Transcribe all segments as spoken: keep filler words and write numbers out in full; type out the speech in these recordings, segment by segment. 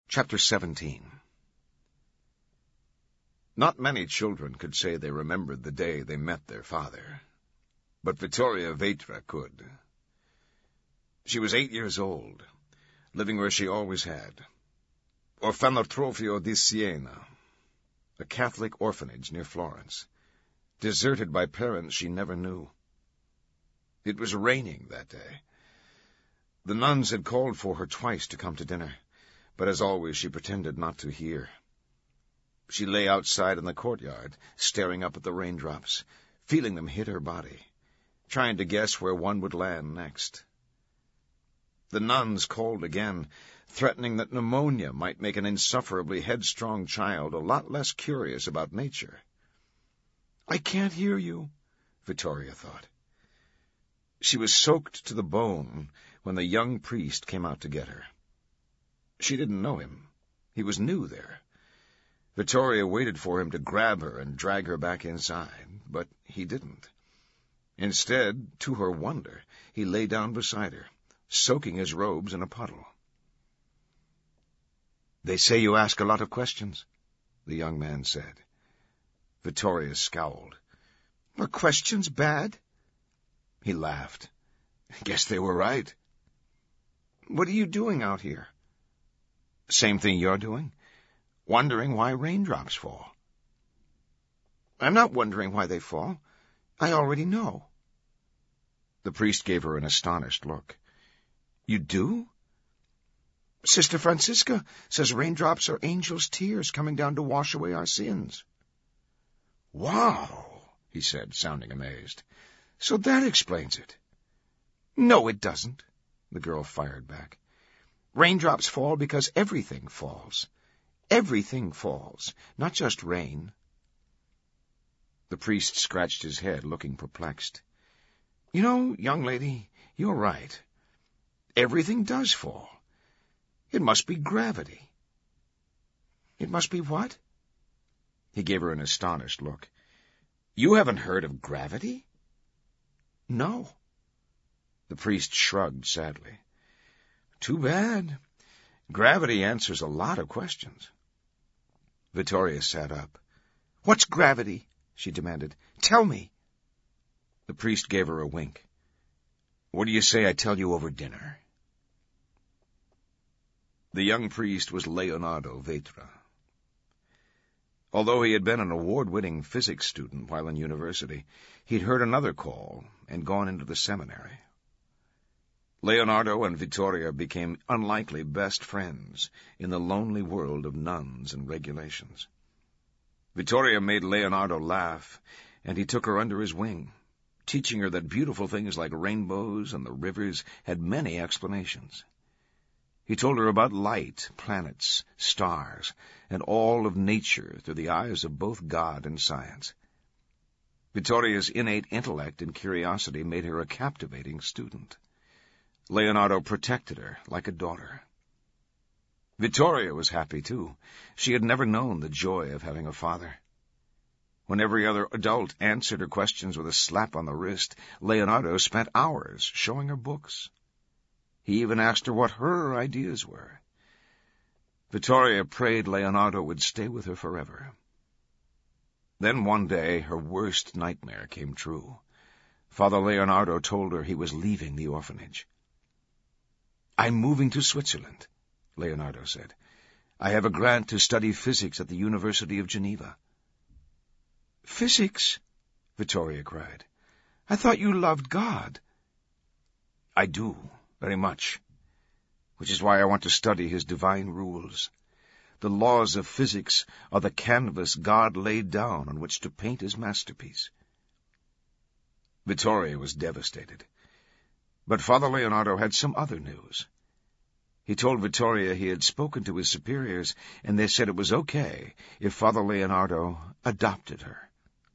Chapter seventeen. Not many children could say they remembered the day they met their father, but Vittoria Veitra could. She was eight years old, living where she always had, Orfanotrofio di Siena, a Catholic orphanage near Florence, deserted by parents she never knew. It was raining that day. The nuns had called for her twice to come to dinner, but as always she pretended not to hear. She lay outside in the courtyard, staring up at the raindrops, feeling them hit her body, trying to guess where one would land next. The nuns called again, threatening that pneumonia might make an insufferably headstrong child a lot less curious about nature. "I can't hear you," Vittoria thought. She was soaked to the bone when the young priest came out to get her. She didn't know him. He was new there. Vittoria waited for him to grab her and drag her back inside, but he didn't. Instead, to her wonder, he lay down beside her, soaking his robes in a puddle. "They say you ask a lot of questions," the young man said. Vittoria scowled. "Are questions bad?" He laughed. "Guess they were right." "What are you doing out here?" "Same thing you're doing. Wondering why raindrops fall." "I'm not wondering why they fall. I already know." The priest gave her an astonished look. "You do?" "Sister Francisca says raindrops are angels' tears coming down to wash away our sins." "Wow," he said, sounding amazed. "So that explains it." "No, it doesn't," the girl fired back. "Raindrops fall because everything falls. Everything falls, not just rain." The priest scratched his head, looking perplexed. "You know, young lady, you're right. Everything does fall. It must be gravity." "It must be what?" He gave her an astonished look. "You haven't heard of gravity?" "No." The priest shrugged sadly. "Too bad. Gravity answers a lot of questions." Vittoria sat up. "What's gravity?" she demanded. "Tell me." The priest gave her a wink. "What do you say I tell you over dinner?" The young priest was Leonardo Veitra. Although he had been an award-winning physics student while in university, he'd heard another call and gone into the seminary. Leonardo and Vittoria became unlikely best friends in the lonely world of nuns and regulations. Vittoria made Leonardo laugh, and he took her under his wing, teaching her that beautiful things like rainbows and the rivers had many explanations. He told her about light, planets, stars, and all of nature through the eyes of both God and science. Vittoria's innate intellect and curiosity made her a captivating student. Leonardo protected her like a daughter. Vittoria was happy, too. She had never known the joy of having a father. When every other adult answered her questions with a slap on the wrist, Leonardo spent hours showing her books. He even asked her what her ideas were. Vittoria prayed Leonardo would stay with her forever. Then one day her worst nightmare came true. Father Leonardo told her he was leaving the orphanage. "I'm moving to Switzerland," Leonardo said. "I have a grant to study physics at the University of Geneva." "Physics?" Vittoria cried. "I thought you loved God." "I do, very much, which is why I want to study his divine rules. The laws of physics are the canvas God laid down on which to paint his masterpiece." Vittoria was devastated. But Father Leonardo had some other news. He told Vittoria he had spoken to his superiors, and they said it was okay if Father Leonardo adopted her.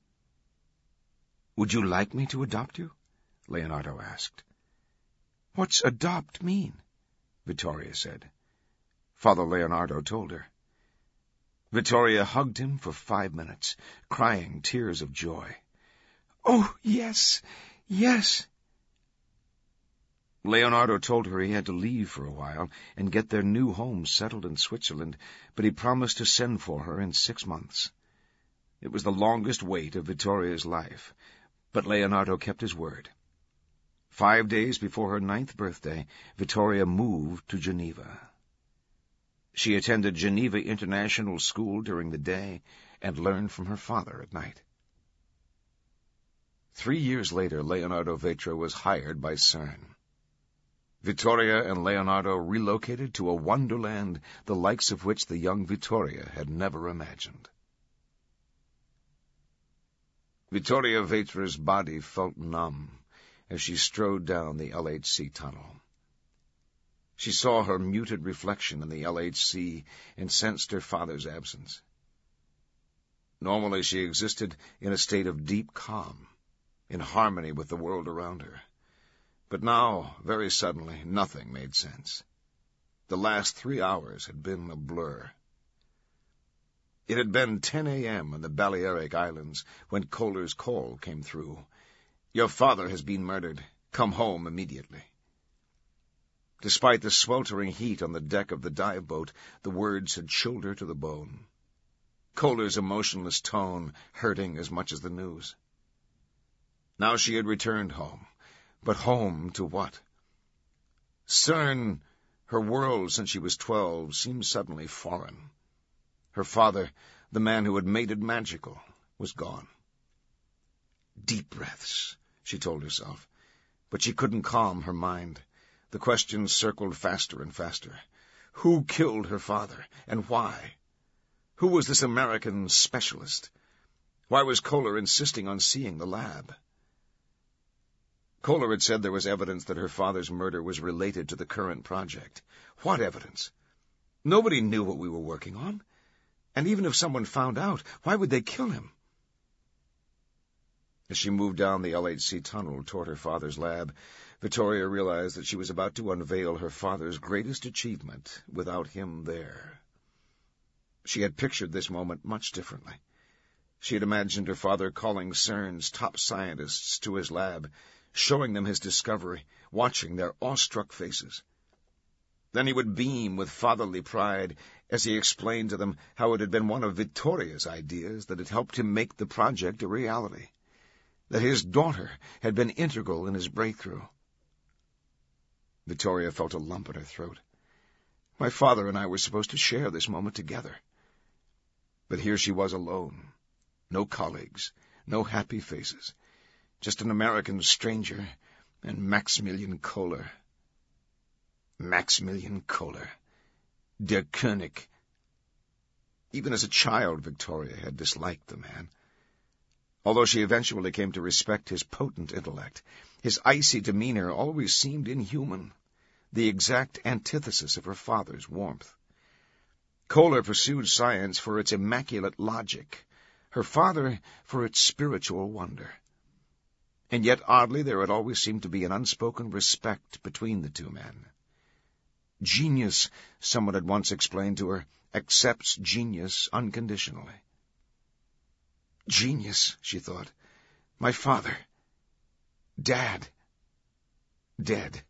"Would you like me to adopt you?" Leonardo asked. "What's adopt mean?" Vittoria said. Father Leonardo told her. Vittoria hugged him for five minutes, crying tears of joy. "Oh, yes, yes." Leonardo told her he had to leave for a while and get their new home settled in Switzerland, but he promised to send for her in six months. It was the longest wait of Vittoria's life, but Leonardo kept his word. Five days before her ninth birthday, Vittoria moved to Geneva. She attended Geneva International School during the day and learned from her father at night. Three years later, Leonardo Vetra was hired by CERN. Vittoria and Leonardo relocated to a wonderland the likes of which the young Vittoria had never imagined. Vittoria Vetra's body felt numb as she strode down the L H C tunnel. She saw her muted reflection in the L H C and sensed her father's absence. Normally she existed in a state of deep calm, in harmony with the world around her. But now, very suddenly, nothing made sense. The last three hours had been a blur. It had been ten a.m. in the Balearic Islands when Kohler's call came through. "Your father has been murdered. Come home immediately." Despite the sweltering heat on the deck of the dive boat, the words had chilled her to the bone. Kohler's emotionless tone hurting as much as the news. Now she had returned home. But home to what? CERN, her world since she was twelve, seemed suddenly foreign. Her father, the man who had made it magical, was gone. Deep breaths, she told herself, but she couldn't calm her mind. The questions circled faster and faster. Who killed her father, and why? Who was this American specialist? Why was Kohler insisting on seeing the lab? Kohler had said there was evidence that her father's murder was related to the current project. What evidence? Nobody knew what we were working on. And even if someone found out, why would they kill him? As she moved down the L H C tunnel toward her father's lab, Vittoria realized that she was about to unveil her father's greatest achievement without him there. She had pictured this moment much differently. She had imagined her father calling CERN's top scientists to his lab, showing them his discovery, watching their awestruck faces. Then he would beam with fatherly pride as he explained to them how it had been one of Vittoria's ideas that had helped him make the project a reality, that his daughter had been integral in his breakthrough. Vittoria felt a lump in her throat. My father and I were supposed to share this moment together. But here she was alone. No colleagues, no happy faces. Just an American stranger and Maximilian Kohler. Maximilian Kohler. Der König. Even as a child, Vittoria had disliked the man. Although she eventually came to respect his potent intellect, his icy demeanor always seemed inhuman, the exact antithesis of her father's warmth. Kohler pursued science for its immaculate logic, her father for its spiritual wonder. And yet, oddly, there had always seemed to be an unspoken respect between the two men. Genius, someone had once explained to her, accepts genius unconditionally. Genius, she thought. My father. Dad. Dead.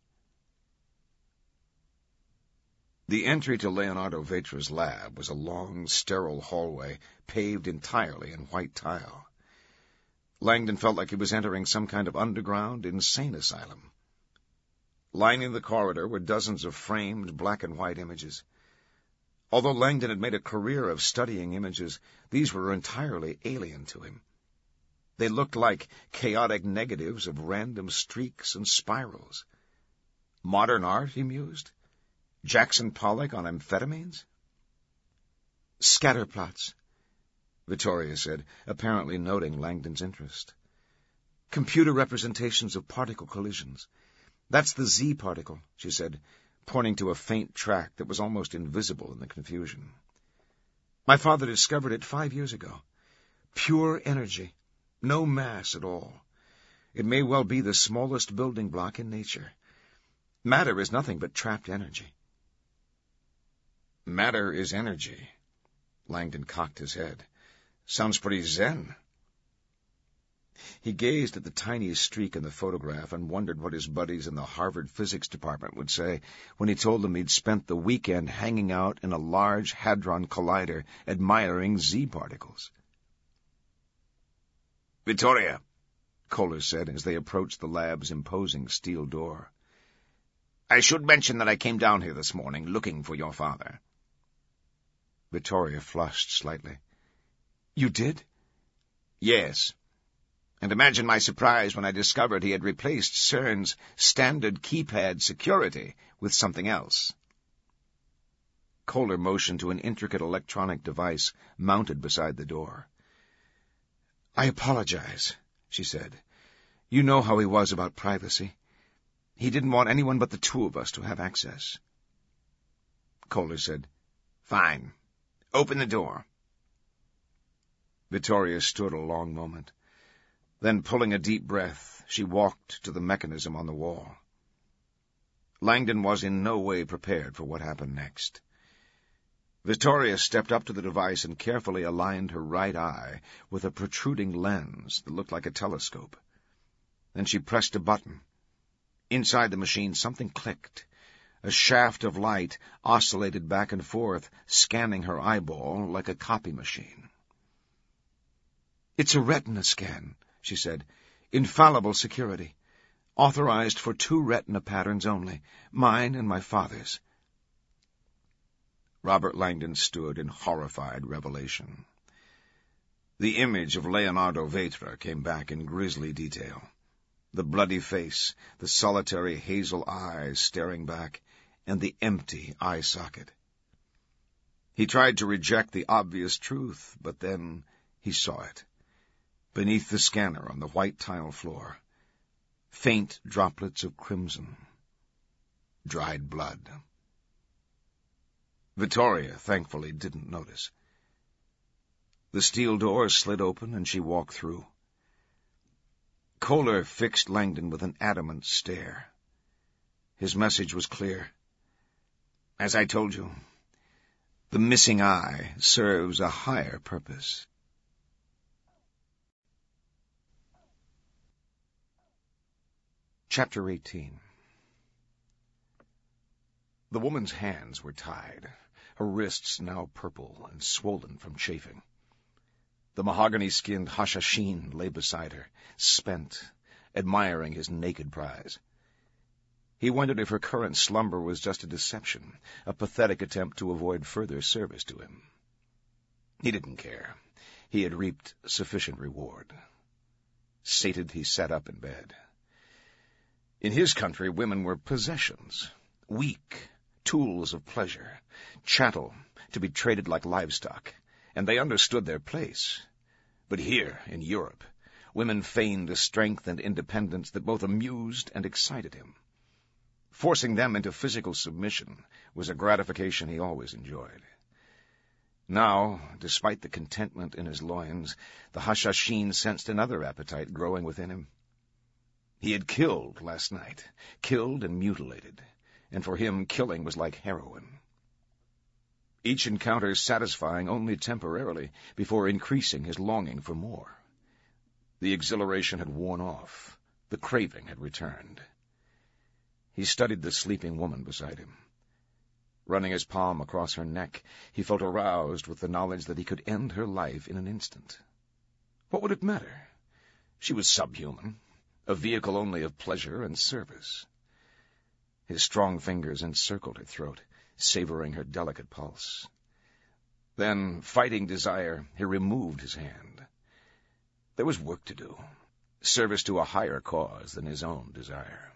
The entry to Leonardo Vetra's lab was a long, sterile hallway paved entirely in white tile. Langdon felt like he was entering some kind of underground insane asylum. Lining the corridor were dozens of framed black and white images. Although Langdon had made a career of studying images, these were entirely alien to him. They looked like chaotic negatives of random streaks and spirals. Modern art, he mused? Jackson Pollock on amphetamines? Scatterplots, Vittoria said, apparently noting Langdon's interest. Computer representations of particle collisions. That's the Z particle, she said, pointing to a faint track that was almost invisible in the confusion. My father discovered it five years ago. Pure energy, no mass at all. It may well be the smallest building block in nature. Matter is nothing but trapped energy. Matter is energy. Langdon cocked his head. Sounds pretty zen. He gazed at the tiniest streak in the photograph and wondered what his buddies in the Harvard physics department would say when he told them he'd spent the weekend hanging out in a large hadron collider admiring Z-particles. "Vittoria," Kohler said as they approached the lab's imposing steel door. "I should mention that I came down here this morning looking for your father." Vittoria flushed slightly. "You did?" "Yes. And imagine my surprise when I discovered he had replaced CERN's standard keypad security with something else." Kohler motioned to an intricate electronic device mounted beside the door. "I apologize," she said. "You know how he was about privacy. He didn't want anyone but the two of us to have access." Kohler said, "Fine. Open the door." Vittoria stood a long moment. Then, pulling a deep breath, she walked to the mechanism on the wall. Langdon was in no way prepared for what happened next. Vittoria stepped up to the device and carefully aligned her right eye with a protruding lens that looked like a telescope. Then she pressed a button. Inside the machine, something clicked. A shaft of light oscillated back and forth, scanning her eyeball like a copy machine. "It's a retina scan," she said. "Infallible security. Authorized for two retina patterns only, mine and my father's." Robert Langdon stood in horrified revelation. The image of Leonardo Vetra came back in grisly detail. The bloody face, the solitary hazel eyes staring back, and the empty eye socket. He tried to reject the obvious truth, but then he saw it. Beneath the scanner on the white tile floor, faint droplets of crimson, dried blood. Vittoria, thankfully, didn't notice. The steel door slid open and she walked through. Kohler fixed Langdon with an adamant stare. His message was clear. "As I told you, the missing eye serves a higher purpose." Chapter eighteen. The woman's hands were tied, her wrists now purple and swollen from chafing. The mahogany-skinned Hashashin lay beside her, spent, admiring his naked prize. He wondered if her current slumber was just a deception, a pathetic attempt to avoid further service to him. He didn't care. He had reaped sufficient reward. Sated, he sat up in bed. In his country, women were possessions, weak, tools of pleasure, chattel, to be traded like livestock, and they understood their place. But here, in Europe, women feigned a strength and independence that both amused and excited him. Forcing them into physical submission was a gratification he always enjoyed. Now, despite the contentment in his loins, the Hashashin sensed another appetite growing within him. He had killed last night, killed and mutilated, and for him killing was like heroin. Each encounter satisfying only temporarily before increasing his longing for more. The exhilaration had worn off, the craving had returned. He studied the sleeping woman beside him. Running his palm across her neck, he felt aroused with the knowledge that he could end her life in an instant. What would it matter? She was subhuman, a vehicle only of pleasure and service. His strong fingers encircled her throat, savoring her delicate pulse. Then, fighting desire, he removed his hand. There was work to do, service to a higher cause than his own desire.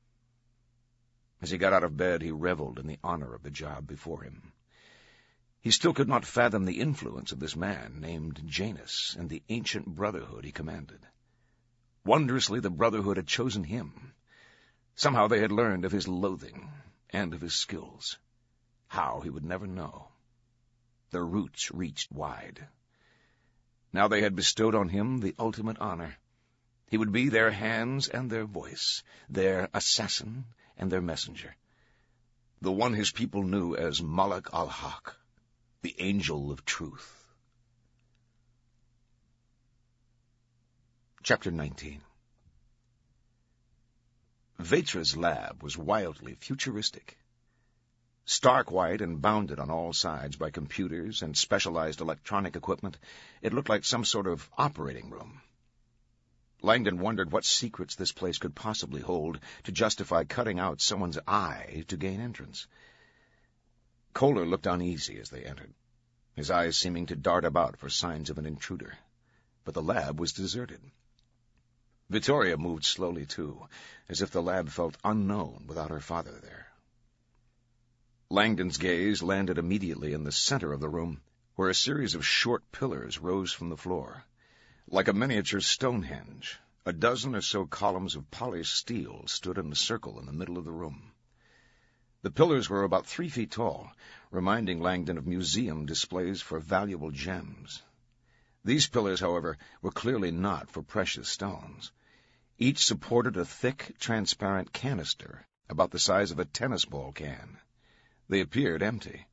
As he got out of bed, he reveled in the honor of the job before him. He still could not fathom the influence of this man named Janus and the ancient brotherhood he commanded. Wondrously, the brotherhood had chosen him. Somehow they had learned of his loathing and of his skills. How, he would never know. Their roots reached wide. Now they had bestowed on him the ultimate honor. He would be their hands and their voice, their assassin and their messenger, the one his people knew as Malak al-Haq, the angel of truth. Chapter nineteen. Vetra's lab was wildly futuristic. Stark white and bounded on all sides by computers and specialized electronic equipment, it looked like some sort of operating room. Langdon wondered what secrets this place could possibly hold to justify cutting out someone's eye to gain entrance. Kohler looked uneasy as they entered, his eyes seeming to dart about for signs of an intruder. But the lab was deserted. Vittoria moved slowly, too, as if the lab felt unknown without her father there. Langdon's gaze landed immediately in the center of the room, where a series of short pillars rose from the floor. Like a miniature Stonehenge, a dozen or so columns of polished steel stood in a circle in the middle of the room. The pillars were about three feet tall, reminding Langdon of museum displays for valuable gems. These pillars, however, were clearly not for precious stones. Each supported a thick, transparent canister about the size of a tennis ball can. They appeared empty.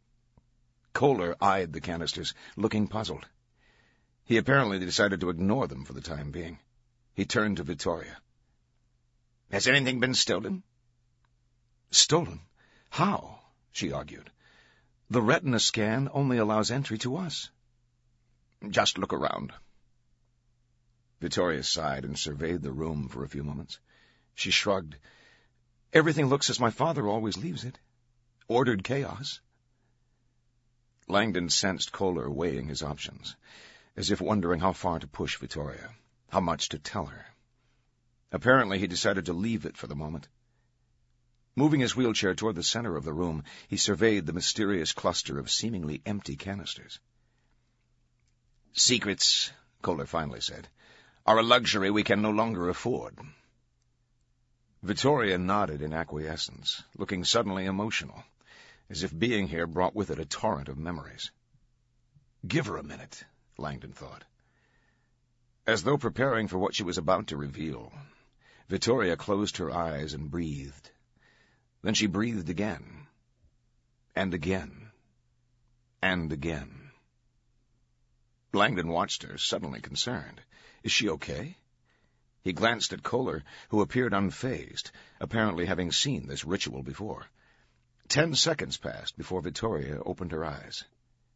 Kohler eyed the canisters, looking puzzled. He apparently decided to ignore them for the time being. He turned to Vittoria. "Has anything been stolen?" "Stolen? How?" she argued. "The retina scan only allows entry to us." "Just look around." Vittoria sighed and surveyed the room for a few moments. She shrugged. "Everything looks as my father always leaves it. Ordered chaos." Langdon sensed Kohler weighing his options, as if wondering how far to push Vittoria, how much to tell her. Apparently he decided to leave it for the moment. Moving his wheelchair toward the center of the room, he surveyed the mysterious cluster of seemingly empty canisters. "Secrets," Kohler finally said, "are a luxury we can no longer afford." Vittoria nodded in acquiescence, looking suddenly emotional, as if being here brought with it a torrent of memories. Give her a minute, Langdon thought. As though preparing for what she was about to reveal, Vittoria closed her eyes and breathed. Then she breathed again, and again, and again. Langdon watched her, suddenly concerned. Is she okay? He glanced at Kohler, who appeared unfazed, apparently having seen this ritual before. Ten seconds passed before Vittoria opened her eyes.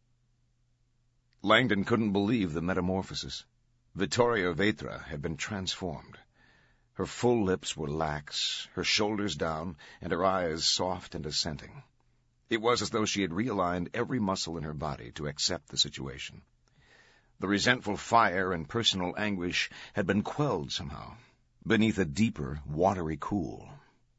Langdon couldn't believe the metamorphosis. Vittoria Vetra had been transformed. Her full lips were lax, her shoulders down, and her eyes soft and assenting. It was as though she had realigned every muscle in her body to accept the situation. The resentful fire and personal anguish had been quelled somehow, beneath a deeper, watery cool.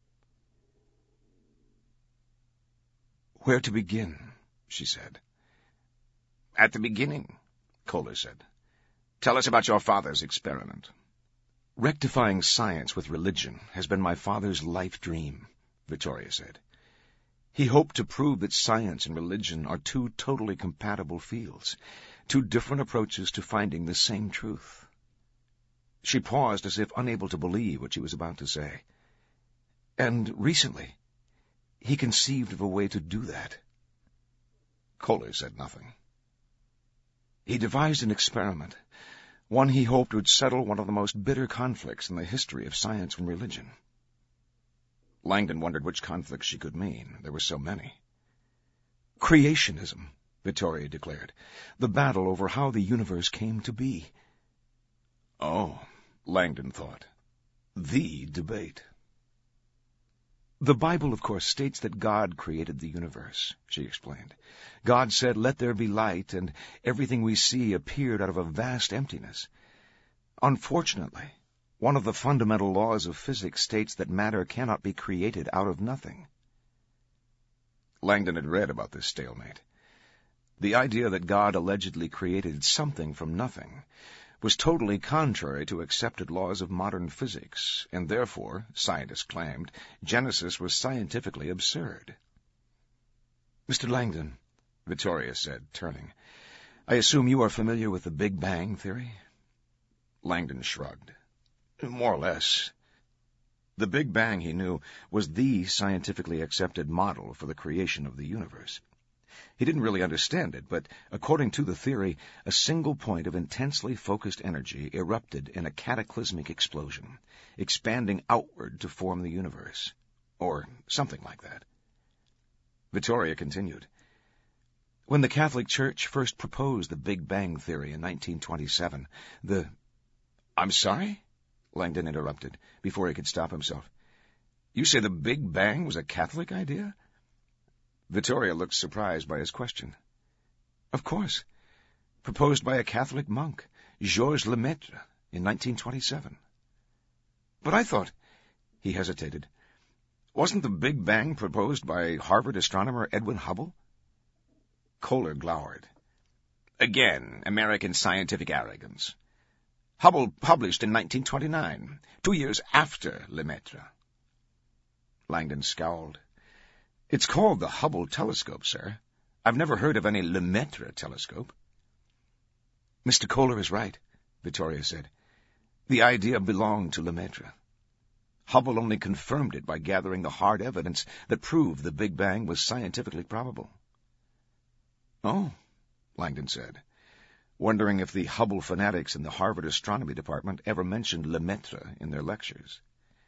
"Where to begin?" she said. "At the beginning," Kohler said. "Tell us about your father's experiment." "Rectifying science with religion has been my father's life dream," Vittoria said. "He hoped to prove that science and religion are two totally compatible fields, two different approaches to finding the same truth." She paused as if unable to believe what she was about to say. "And recently, he conceived of a way to do that." Kohler said nothing. "He devised an experiment, one he hoped would settle one of the most bitter conflicts in the history of science and religion." Langdon wondered which conflicts she could mean. There were so many. "Creationism," Vittoria declared. "The battle over how the universe came to be." Oh, Langdon thought. The debate. "The Bible, of course, states that God created the universe," she explained. "God said, 'Let there be light,' and everything we see appeared out of a vast emptiness. Unfortunately, one of the fundamental laws of physics states that matter cannot be created out of nothing." Langdon had read about this stalemate. The idea that God allegedly created something from nothing was totally contrary to accepted laws of modern physics, and therefore, scientists claimed, Genesis was scientifically absurd. "Mister Langdon," Vittoria said, turning, "I assume you are familiar with the Big Bang theory?" Langdon shrugged. "More or less." The Big Bang, he knew, was the scientifically accepted model for the creation of the universe. He didn't really understand it, but according to the theory, a single point of intensely focused energy erupted in a cataclysmic explosion, expanding outward to form the universe. Or something like that. Vittoria continued. When the Catholic Church first proposed the Big Bang theory in nineteen twenty-seven, the... I'm sorry? Langdon interrupted, before he could stop himself. You say the Big Bang was a Catholic idea? Vittoria looked surprised by his question. Of course. Proposed by a Catholic monk, Georges Lemaitre, in nineteen twenty-seven. But I thought... He hesitated. Wasn't the Big Bang proposed by Harvard astronomer Edwin Hubble? Kohler glowered. Again, American scientific arrogance. Hubble published in nineteen twenty-nine, two years after Lemaitre. Langdon scowled. It's called the Hubble telescope, sir. I've never heard of any Lemaitre telescope. Mister Kohler is right, Vittoria said. The idea belonged to Lemaitre. Hubble only confirmed it by gathering the hard evidence that proved the Big Bang was scientifically probable. Oh, Langdon said, wondering if the Hubble fanatics in the Harvard astronomy department ever mentioned Lemaitre in their lectures.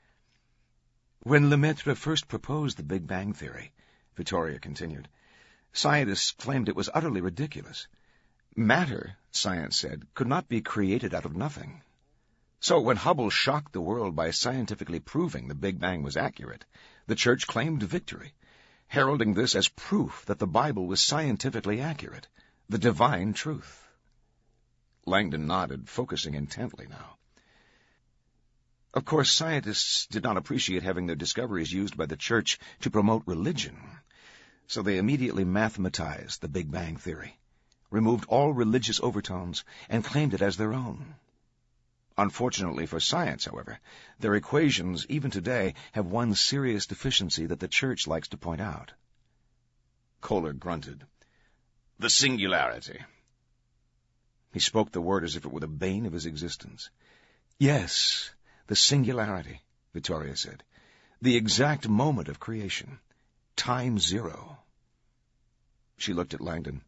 When Lemaitre first proposed the Big Bang theory, Vittoria continued, scientists claimed it was utterly ridiculous. Matter, science said, could not be created out of nothing. So when Hubble shocked the world by scientifically proving the Big Bang was accurate, the Church claimed victory, heralding this as proof that the Bible was scientifically accurate, the divine truth. Langdon nodded, focusing intently now. Of course, scientists did not appreciate having their discoveries used by the Church to promote religion, so they immediately mathematized the Big Bang theory, removed all religious overtones, and claimed it as their own. Unfortunately for science, however, their equations, even today, have one serious deficiency that the Church likes to point out. Kohler grunted. The singularity. He spoke the word as if it were the bane of his existence. Yes, the singularity, Vittoria said. The exact moment of creation. Time zero. She looked at Langdon.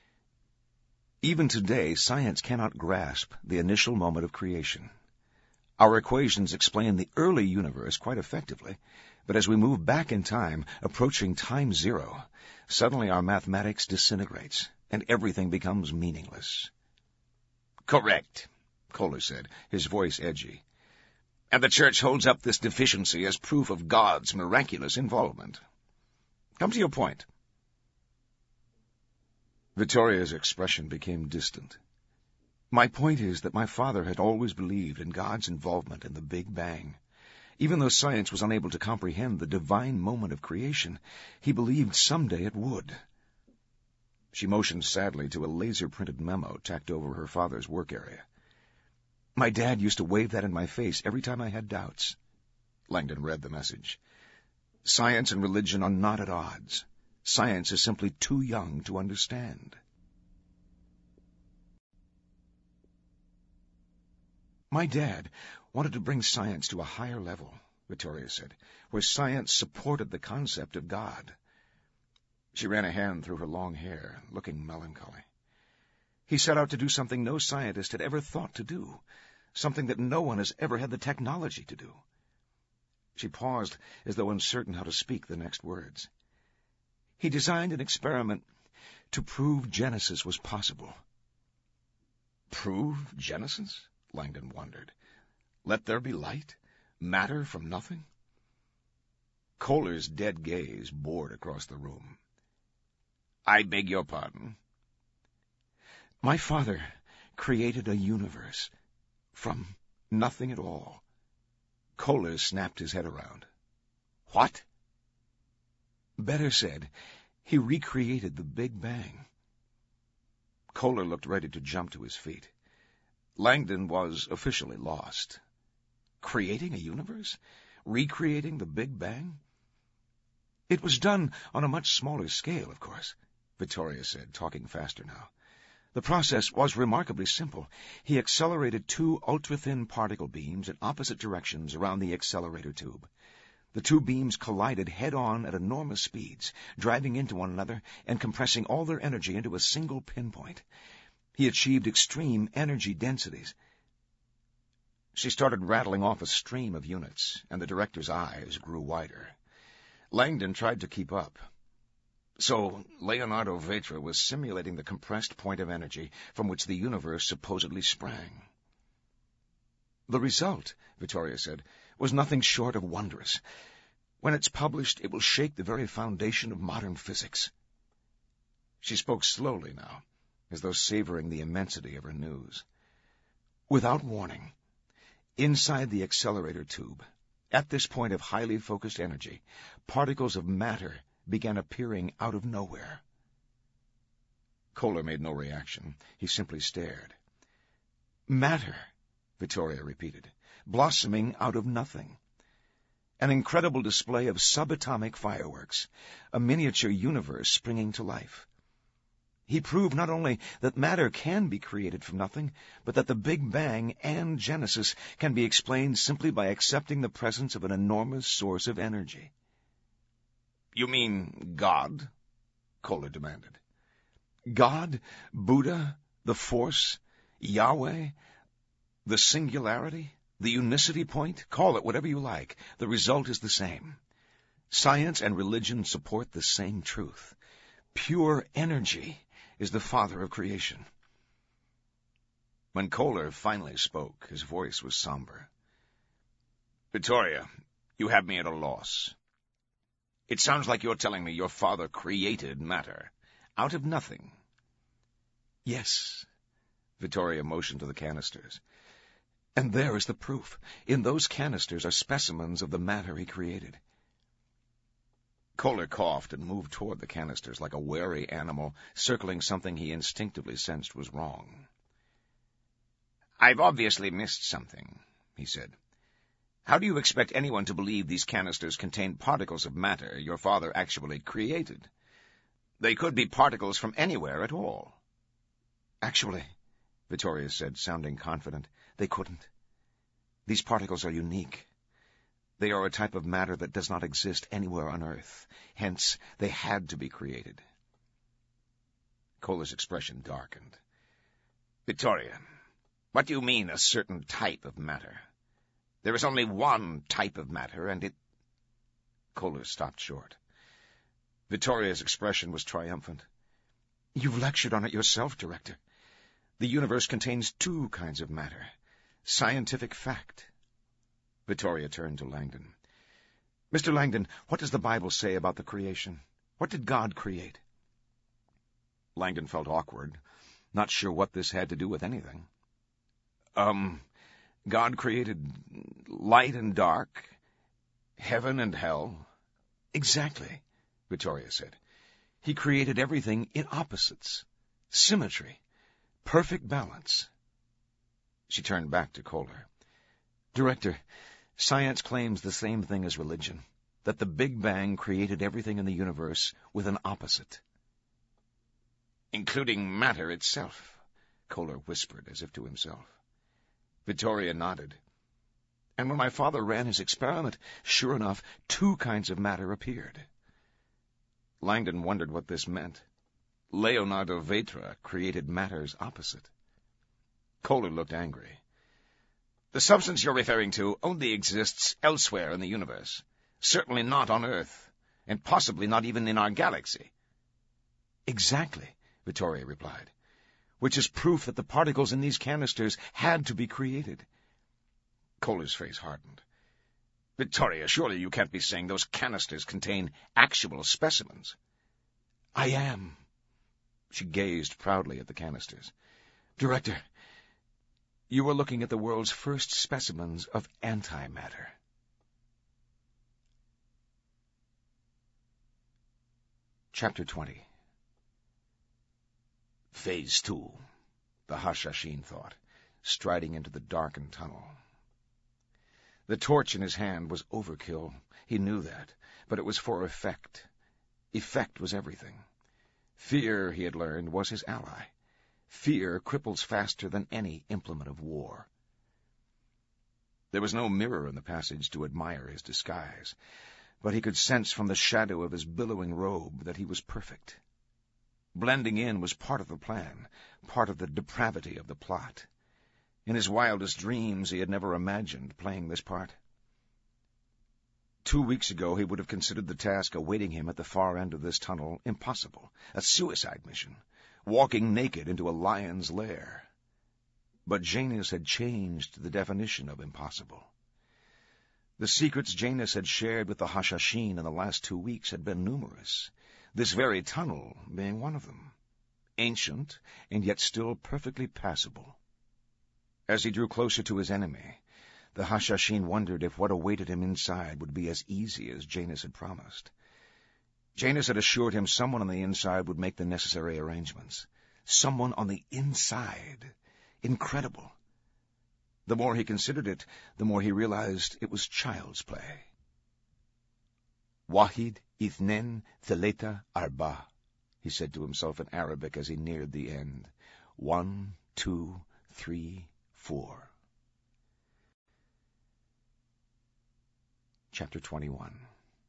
Even today, science cannot grasp the initial moment of creation. Our equations explain the early universe quite effectively, but as we move back in time, approaching time zero, suddenly our mathematics disintegrates, and everything becomes meaningless. Correct, Kohler said, his voice edgy. And the Church holds up this deficiency as proof of God's miraculous involvement. Come to your point. Vittoria's expression became distant. My point is that my father had always believed in God's involvement in the Big Bang. Even though science was unable to comprehend the divine moment of creation, he believed someday it would. She motioned sadly to a laser-printed memo tacked over her father's work area. My dad used to wave that in my face every time I had doubts. Langdon read the message. Science and religion are not at odds. Science is simply too young to understand. My dad wanted to bring science to a higher level, Vittoria said, where science supported the concept of God. She ran a hand through her long hair, looking melancholy. He set out to do something no scientist had ever thought to do, something that no one has ever had the technology to do. She paused, as though uncertain how to speak the next words. He designed an experiment to prove Genesis was possible. Prove Genesis? Langdon wondered. Let there be light? Matter from nothing? Kohler's dead gaze bored across the room. I beg your pardon? My father created a universe from nothing at all. Kohler snapped his head around. What? Better said, he recreated the Big Bang. Kohler looked ready to jump to his feet. Langdon was officially lost. Creating a universe? Recreating the Big Bang? It was done on a much smaller scale, of course, Vittoria said, talking faster now. The process was remarkably simple. He accelerated two ultra-thin particle beams in opposite directions around the accelerator tube. The two beams collided head-on at enormous speeds, driving into one another and compressing all their energy into a single pinpoint. He achieved extreme energy densities. She started rattling off a stream of units, and the director's eyes grew wider. Langdon tried to keep up. So Leonardo Vetra was simulating the compressed point of energy from which the universe supposedly sprang. The result, Vittoria said, was nothing short of wondrous. When it's published, it will shake the very foundation of modern physics. She spoke slowly now, as though savoring the immensity of her news. Without warning, inside the accelerator tube, at this point of highly focused energy, particles of matter began appearing out of nowhere. Kohler made no reaction. He simply stared. Matter, Vittoria repeated, blossoming out of nothing. An incredible display of subatomic fireworks, a miniature universe springing to life. He proved not only that matter can be created from nothing, but that the Big Bang and Genesis can be explained simply by accepting the presence of an enormous source of energy. You mean God? Kohler demanded. God, Buddha, the Force, Yahweh, the singularity, the unicity point, call it whatever you like. The result is the same. Science and religion support the same truth. Pure energy is the father of creation. When Kohler finally spoke, his voice was somber. Vittoria, you have me at a loss. It sounds like you're telling me your father created matter, out of nothing. Yes, Vittoria motioned to the canisters. And there is the proof. In those canisters are specimens of the matter he created. Kohler coughed and moved toward the canisters like a wary animal circling something he instinctively sensed was wrong. I've obviously missed something, he said. How do you expect anyone to believe these canisters contain particles of matter your father actually created? They could be particles from anywhere at all. Actually, Vittoria said, sounding confident, they couldn't. These particles are unique. They are a type of matter that does not exist anywhere on Earth. Hence, they had to be created. Kohler's expression darkened. Vittoria, what do you mean, a certain type of matter? There is only one type of matter, and it... Kohler stopped short. Vittoria's expression was triumphant. You've lectured on it yourself, Director. The universe contains two kinds of matter. Scientific fact. Vittoria turned to Langdon. Mister Langdon, what does the Bible say about the creation? What did God create? Langdon felt awkward, not sure what this had to do with anything. Um, God created light and dark, heaven and hell. Exactly, Vittoria said. He created everything in opposites, symmetry, perfect balance. She turned back to Kohler. Director, science claims the same thing as religion, that the Big Bang created everything in the universe with an opposite. Including matter itself, Kohler whispered as if to himself. Vittoria nodded. And when my father ran his experiment, sure enough, two kinds of matter appeared. Langdon wondered what this meant. Leonardo Vetra created matter's opposite. Kohler looked angry. The substance you're referring to only exists elsewhere in the universe, certainly not on Earth, and possibly not even in our galaxy. Exactly, Vittoria replied, which is proof that the particles in these canisters had to be created. Kohler's face hardened. Vittoria, surely you can't be saying those canisters contain actual specimens. I am. She gazed proudly at the canisters. Director, you were looking at the world's first specimens of antimatter. Chapter twenty. Phase two, the Hashashin thought, striding into the darkened tunnel. The torch in his hand was overkill. He knew that, but it was for effect. Effect was everything. Fear, he had learned, was his ally. Fear cripples faster than any implement of war. There was no mirror in the passage to admire his disguise, but he could sense from the shadow of his billowing robe that he was perfect. Blending in was part of the plan, part of the depravity of the plot. In his wildest dreams he had never imagined playing this part. Two weeks ago he would have considered the task awaiting him at the far end of this tunnel impossible, a suicide mission, walking naked into a lion's lair. But Janus had changed the definition of impossible. The secrets Janus had shared with the Hashashin in the last two weeks had been numerous, this very tunnel being one of them, ancient and yet still perfectly passable. As he drew closer to his enemy, the Hashashin wondered if what awaited him inside would be as easy as Janus had promised. Janus had assured him someone on the inside would make the necessary arrangements. Someone on the inside. Incredible. The more he considered it, the more he realized it was child's play. Wahid ithnen thaleta arba, he said to himself in Arabic as he neared the end. One, two, three, four. Chapter twenty-one.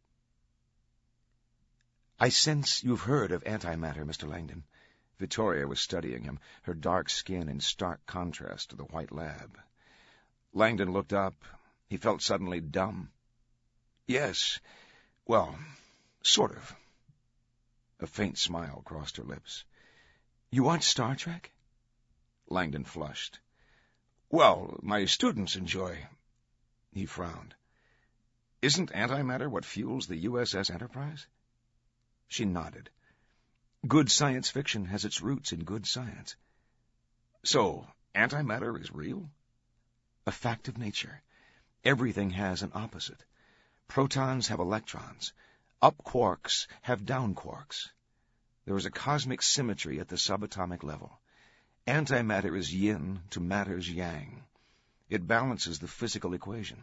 I sense you've heard of antimatter, Mister Langdon. Victoria was studying him, her dark skin in stark contrast to the white lab. Langdon looked up. He felt suddenly dumb. Yes, well, sort of. A faint smile crossed her lips. You watch Star Trek? Langdon flushed. Well, my students enjoy. He frowned. Isn't antimatter what fuels the U S S Enterprise? She nodded. Good science fiction has its roots in good science. So, antimatter is real? A fact of nature. Everything has an opposite. Protons have electrons. Up quarks have down quarks. There is a cosmic symmetry at the subatomic level. Antimatter is yin to matter's yang. It balances the physical equation.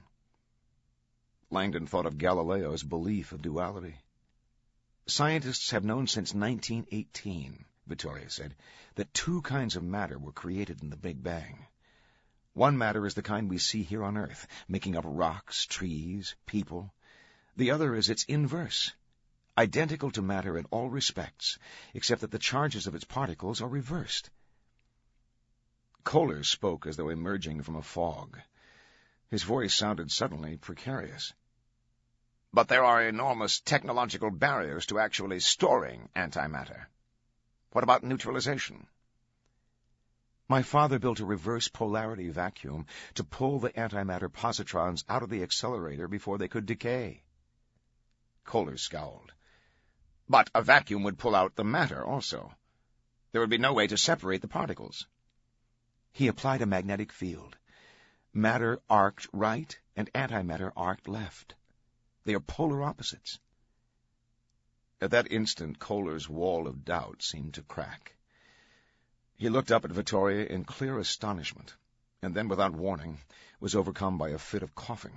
Langdon thought of Galileo's belief of duality. Scientists have known since nineteen eighteen, Victoria said, that two kinds of matter were created in the Big Bang. One matter is the kind we see here on Earth, making up rocks, trees, people. The other is its inverse, identical to matter in all respects, except that the charges of its particles are reversed. Kohler spoke as though emerging from a fog. His voice sounded suddenly precarious. But there are enormous technological barriers to actually storing antimatter. What about neutralization? My father built a reverse polarity vacuum to pull the antimatter positrons out of the accelerator before they could decay. Kohler scowled. But a vacuum would pull out the matter also. There would be no way to separate the particles. He applied a magnetic field. Matter arced right and antimatter arced left. They are polar opposites. At that instant, Kohler's wall of doubt seemed to crack. He looked up at Victoria in clear astonishment, and then, without warning, was overcome by a fit of coughing.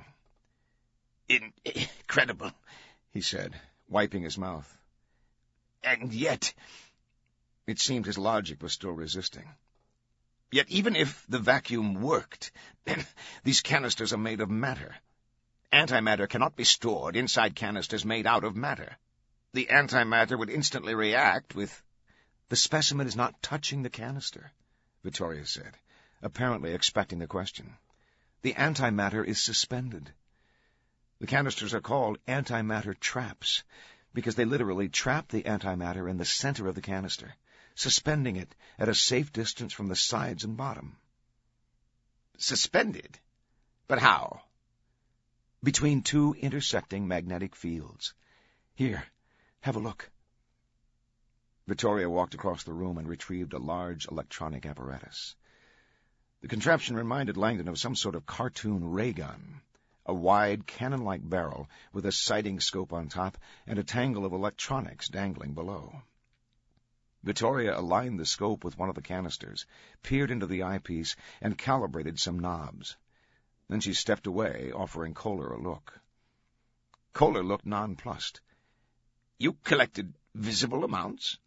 Incredible, he said, wiping his mouth. And yet... It seemed his logic was still resisting. Yet even if the vacuum worked, these canisters are made of matter. Antimatter cannot be stored inside canisters made out of matter. The antimatter would instantly react with... The specimen is not touching the canister, Victoria said, apparently expecting the question. The antimatter is suspended. The canisters are called antimatter traps, because they literally trap the antimatter in the center of the canister, suspending it at a safe distance from the sides and bottom. Suspended? But how? Between two intersecting magnetic fields. Here, have a look. Victoria walked across the room and retrieved a large electronic apparatus. The contraption reminded Langdon of some sort of cartoon ray gun, a wide, cannon-like barrel with a sighting scope on top and a tangle of electronics dangling below. Victoria aligned the scope with one of the canisters, peered into the eyepiece, and calibrated some knobs. Then she stepped away, offering Kohler a look. Kohler looked nonplussed. You collected visible amounts?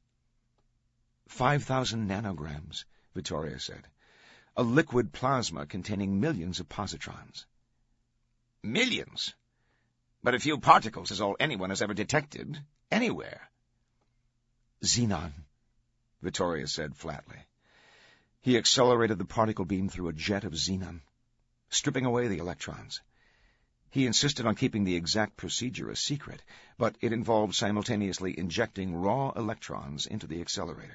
Five thousand nanograms, Victoria said. A liquid plasma containing millions of positrons. Millions. But a few particles is all anyone has ever detected, anywhere. Xenon, Vittoria said flatly. He accelerated the particle beam through a jet of xenon, stripping away the electrons. He insisted on keeping the exact procedure a secret, but it involved simultaneously injecting raw electrons into the accelerator.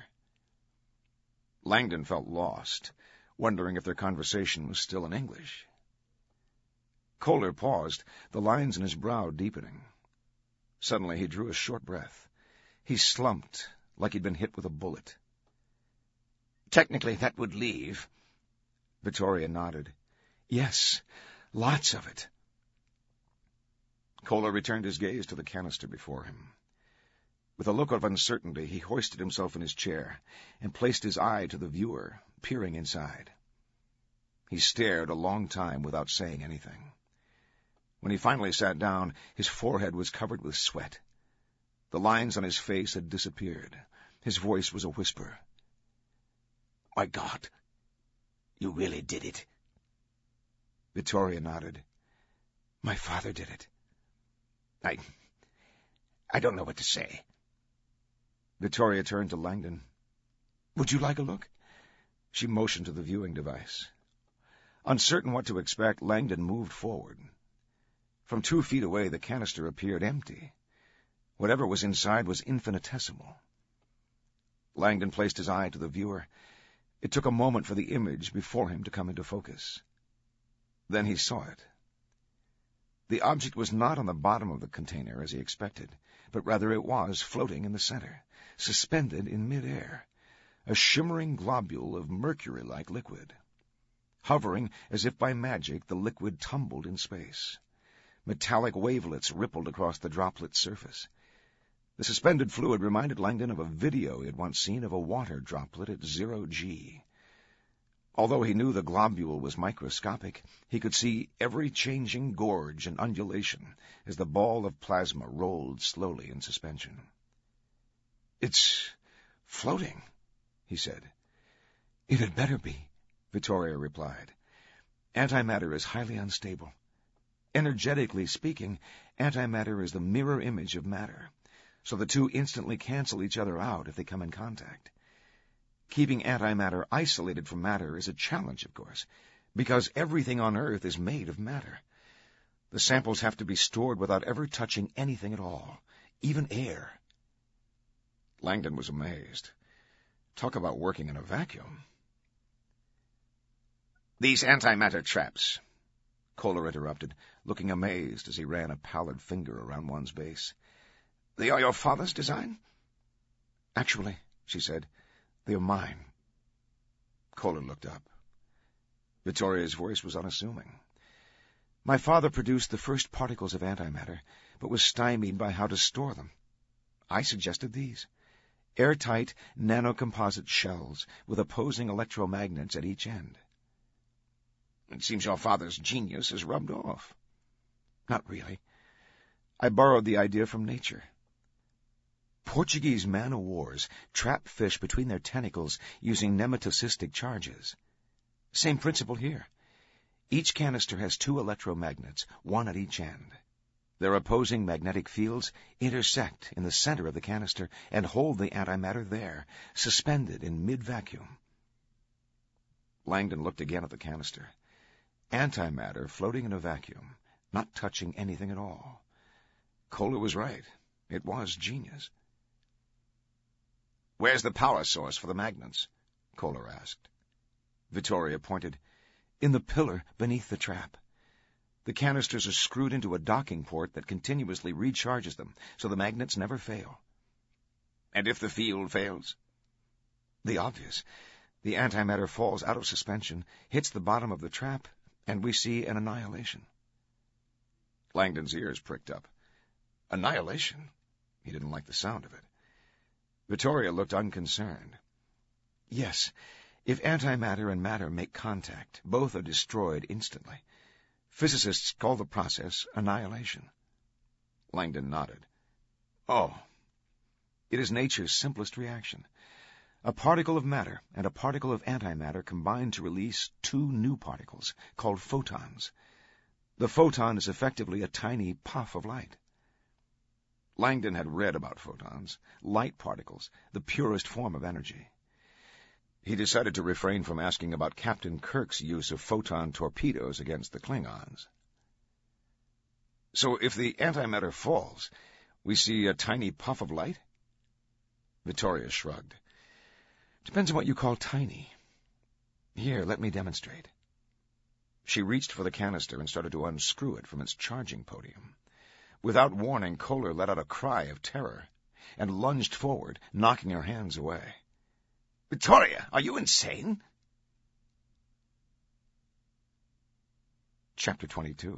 Langdon felt lost, wondering if their conversation was still in English. Kohler paused, the lines in his brow deepening. Suddenly he drew a short breath. He slumped, like he'd been hit with a bullet. Technically, that would leave. Vittoria nodded. Yes, lots of it. Kohler returned his gaze to the canister before him. With a look of uncertainty, he hoisted himself in his chair and placed his eye to the viewer, peering inside. He stared a long time without saying anything. When he finally sat down, his forehead was covered with sweat. The lines on his face had disappeared. His voice was a whisper. My God, you really did it. Vittoria nodded. My father did it. I... I don't know what to say. Vittoria turned to Langdon. Would you like a look? She motioned to the viewing device. Uncertain what to expect, Langdon moved forward. From two feet away, the canister appeared empty. Whatever was inside was infinitesimal. Langdon placed his eye to the viewer. It took a moment for the image before him to come into focus. Then he saw it. The object was not on the bottom of the container as he expected, but rather it was floating in the center, suspended in midair, a shimmering globule of mercury-like liquid. Hovering as if by magic, the liquid tumbled in space. Metallic wavelets rippled across the droplet's surface. The suspended fluid reminded Langdon of a video he had once seen of a water droplet at zero G. Although he knew the globule was microscopic, he could see every changing gorge and undulation as the ball of plasma rolled slowly in suspension. It's floating, he said. It had better be, Vittoria replied. Antimatter is highly unstable. Energetically speaking, antimatter is the mirror image of matter, so the two instantly cancel each other out if they come in contact. Keeping antimatter isolated from matter is a challenge, of course, because everything on Earth is made of matter. The samples have to be stored without ever touching anything at all, even air. Langdon was amazed. Talk about working in a vacuum. These antimatter traps, Kohler interrupted, looking amazed as he ran a pallid finger around one's base. They are your father's design? Actually, she said, they are mine. Kohler looked up. Vittoria's voice was unassuming. My father produced the first particles of antimatter, but was stymied by how to store them. I suggested these. Airtight, nanocomposite shells with opposing electromagnets at each end. It seems your father's genius has rubbed off. Not really. I borrowed the idea from nature. Portuguese man-o'-wars trap fish between their tentacles using nematocystic charges. Same principle here. Each canister has two electromagnets, one at each end. Their opposing magnetic fields intersect in the center of the canister and hold the antimatter there, suspended in mid-vacuum. Langdon looked again at the canister. Antimatter floating in a vacuum, not touching anything at all. Kohler was right. It was genius. Where's the power source for the magnets? Kohler asked. Vittoria pointed. In the pillar beneath the trap. The canisters are screwed into a docking port that continuously recharges them, so the magnets never fail. And if the field fails? The obvious. The antimatter falls out of suspension, hits the bottom of the trap, and we see an annihilation. Langdon's ears pricked up. Annihilation? He didn't like the sound of it. Vittoria looked unconcerned. Yes, if antimatter and matter make contact, both are destroyed instantly. Physicists call the process annihilation. Langdon nodded. Oh, it is nature's simplest reaction. A particle of matter and a particle of antimatter combine to release two new particles, called photons. The photon is effectively a tiny puff of light. Langdon had read about photons, light particles, the purest form of energy. He decided to refrain from asking about Captain Kirk's use of photon torpedoes against the Klingons. So if the antimatter falls, we see a tiny puff of light? Victoria shrugged. Depends on what you call tiny. Here, let me demonstrate. She reached for the canister and started to unscrew it from its charging podium. Without warning, Kohler let out a cry of terror and lunged forward, knocking her hands away. Victoria, are you insane? Chapter twenty-two.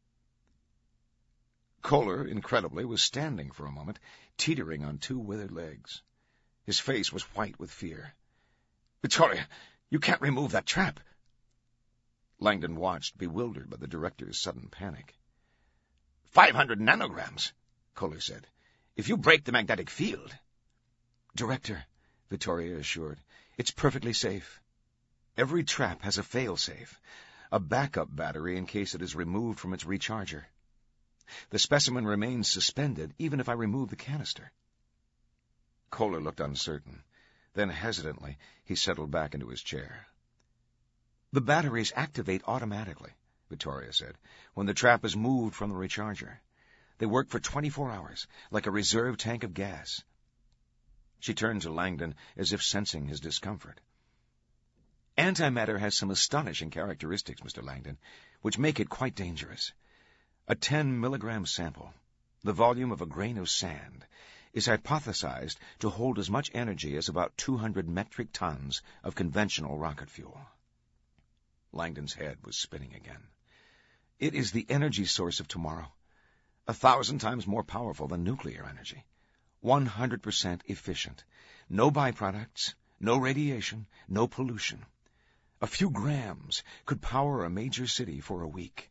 Kohler, incredibly, was standing for a moment, teetering on two withered legs. His face was white with fear. Victoria, you can't remove that trap. Langdon watched, bewildered by the director's sudden panic. Five hundred nanograms, Kohler said. If you break the magnetic field... Director, Victoria assured, it's perfectly safe. Every trap has a fail-safe, a backup battery in case it is removed from its recharger. The specimen remains suspended even if I remove the canister. Kohler looked uncertain. Then, hesitantly, he settled back into his chair. The batteries activate automatically, Victoria said, when the trap is moved from the recharger. They work for twenty-four hours, like a reserve tank of gas. She turned to Langdon as if sensing his discomfort. Antimatter has some astonishing characteristics, Mister Langdon, which make it quite dangerous. A ten milligram sample, the volume of a grain of sand, is hypothesized to hold as much energy as about two hundred metric tons of conventional rocket fuel. Langdon's head was spinning again. It is the energy source of tomorrow, a thousand times more powerful than nuclear energy, one hundred percent efficient, no byproducts, no radiation, no pollution. A few grams could power a major city for a week.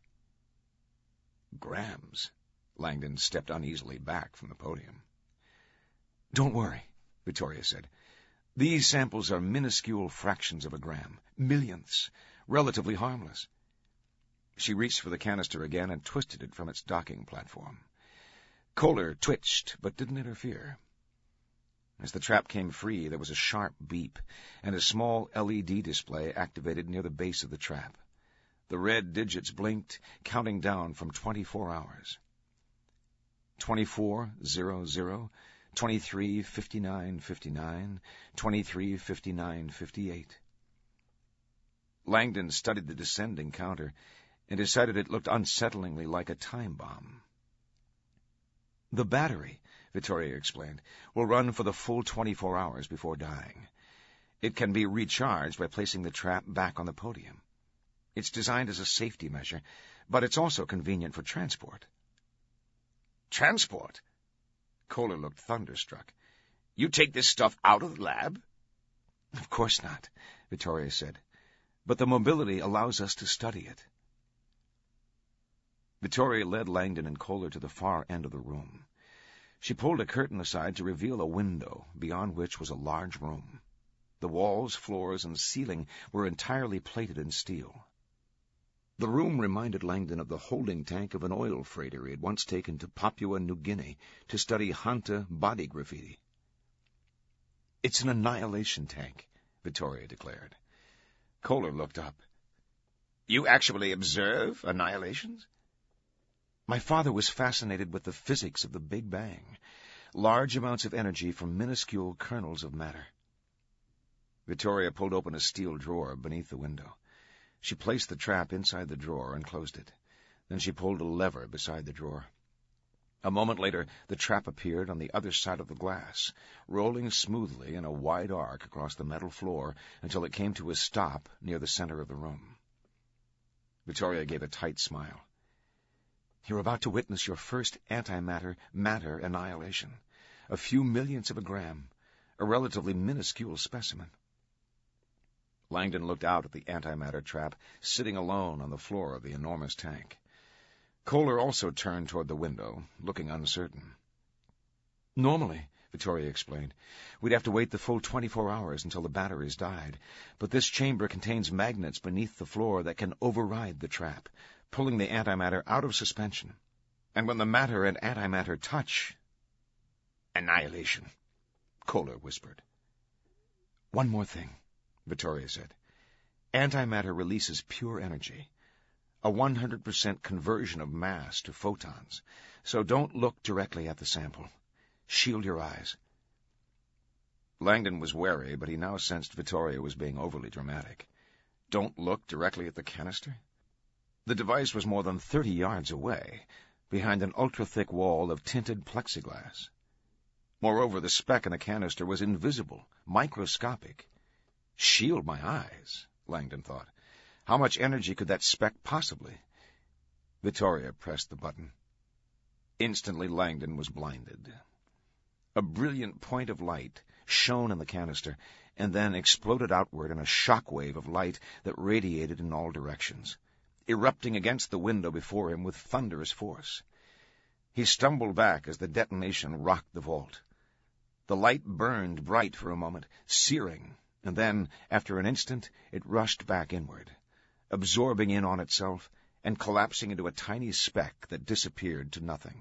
Grams? Langdon stepped uneasily back from the podium. Don't worry, Victoria said. These samples are minuscule fractions of a gram, millionths, relatively harmless. She reached for the canister again and twisted it from its docking platform. Kohler twitched, but didn't interfere. As the trap came free, there was a sharp beep, and a small L E D display activated near the base of the trap. The red digits blinked, counting down from twenty-four hours. Twenty-four, zero, zero, twenty-three, fifty-nine, fifty-nine, twenty-three, fifty-nine, fifty-eight. Langdon studied the descending counter and decided it looked unsettlingly like a time bomb. The battery, Victoria explained, will run for the full twenty-four hours before dying. It can be recharged by placing the trap back on the podium. It's designed as a safety measure, but it's also convenient for transport. Transport? Kohler looked thunderstruck. You take this stuff out of the lab? Of course not, Victoria said. But the mobility allows us to study it. Victoria led Langdon and Kohler to the far end of the room. She pulled a curtain aside to reveal a window, beyond which was a large room. The walls, floors, and ceiling were entirely plated in steel. The room reminded Langdon of the holding tank of an oil freighter he had once taken to Papua New Guinea to study Hanta body graffiti. It's an annihilation tank, Victoria declared. Kohler looked up. You actually observe annihilations? My father was fascinated with the physics of the Big Bang, large amounts of energy from minuscule kernels of matter. Victoria pulled open a steel drawer beneath the window. She placed the trap inside the drawer and closed it. Then she pulled a lever beside the drawer. A moment later, the trap appeared on the other side of the glass, rolling smoothly in a wide arc across the metal floor until it came to a stop near the center of the room. Victoria gave a tight smile. You're about to witness your first antimatter-matter annihilation. A few millionths of a gram, a relatively minuscule specimen. Langdon looked out at the antimatter trap, sitting alone on the floor of the enormous tank. Kohler also turned toward the window, looking uncertain. Normally, Victoria explained, we'd have to wait the full twenty-four hours until the batteries died, but this chamber contains magnets beneath the floor that can override the trap, pulling the antimatter out of suspension. And when the matter and antimatter touch... Annihilation, Kohler whispered. One more thing, Vittoria said. Antimatter releases pure energy, a one hundred percent conversion of mass to photons, so don't look directly at the sample. Shield your eyes. Langdon was wary, but he now sensed Vittoria was being overly dramatic. Don't look directly at the canister? The device was more than thirty yards away, behind an ultra-thick wall of tinted plexiglass. Moreover, the speck in the canister was invisible, microscopic. Shield my eyes, Langdon thought. How much energy could that speck possibly? Vittoria pressed the button. Instantly, Langdon was blinded. A brilliant point of light shone in the canister, and then exploded outward in a shock wave of light that radiated in all directions, erupting against the window before him with thunderous force. He stumbled back as the detonation rocked the vault. The light burned bright for a moment, searing, and then, after an instant, it rushed back inward, absorbing in on itself and collapsing into a tiny speck that disappeared to nothing.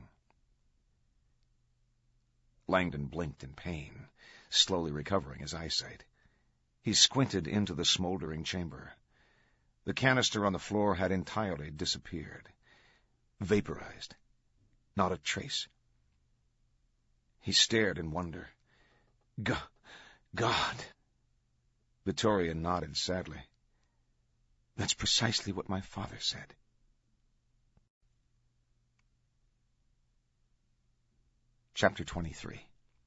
Langdon blinked in pain, slowly recovering his eyesight. He squinted into the smoldering chamber. The canister on the floor had entirely disappeared. Vaporized. Not a trace. He stared in wonder. God! God! Vittoria nodded sadly. That's precisely what my father said. Chapter twenty-three.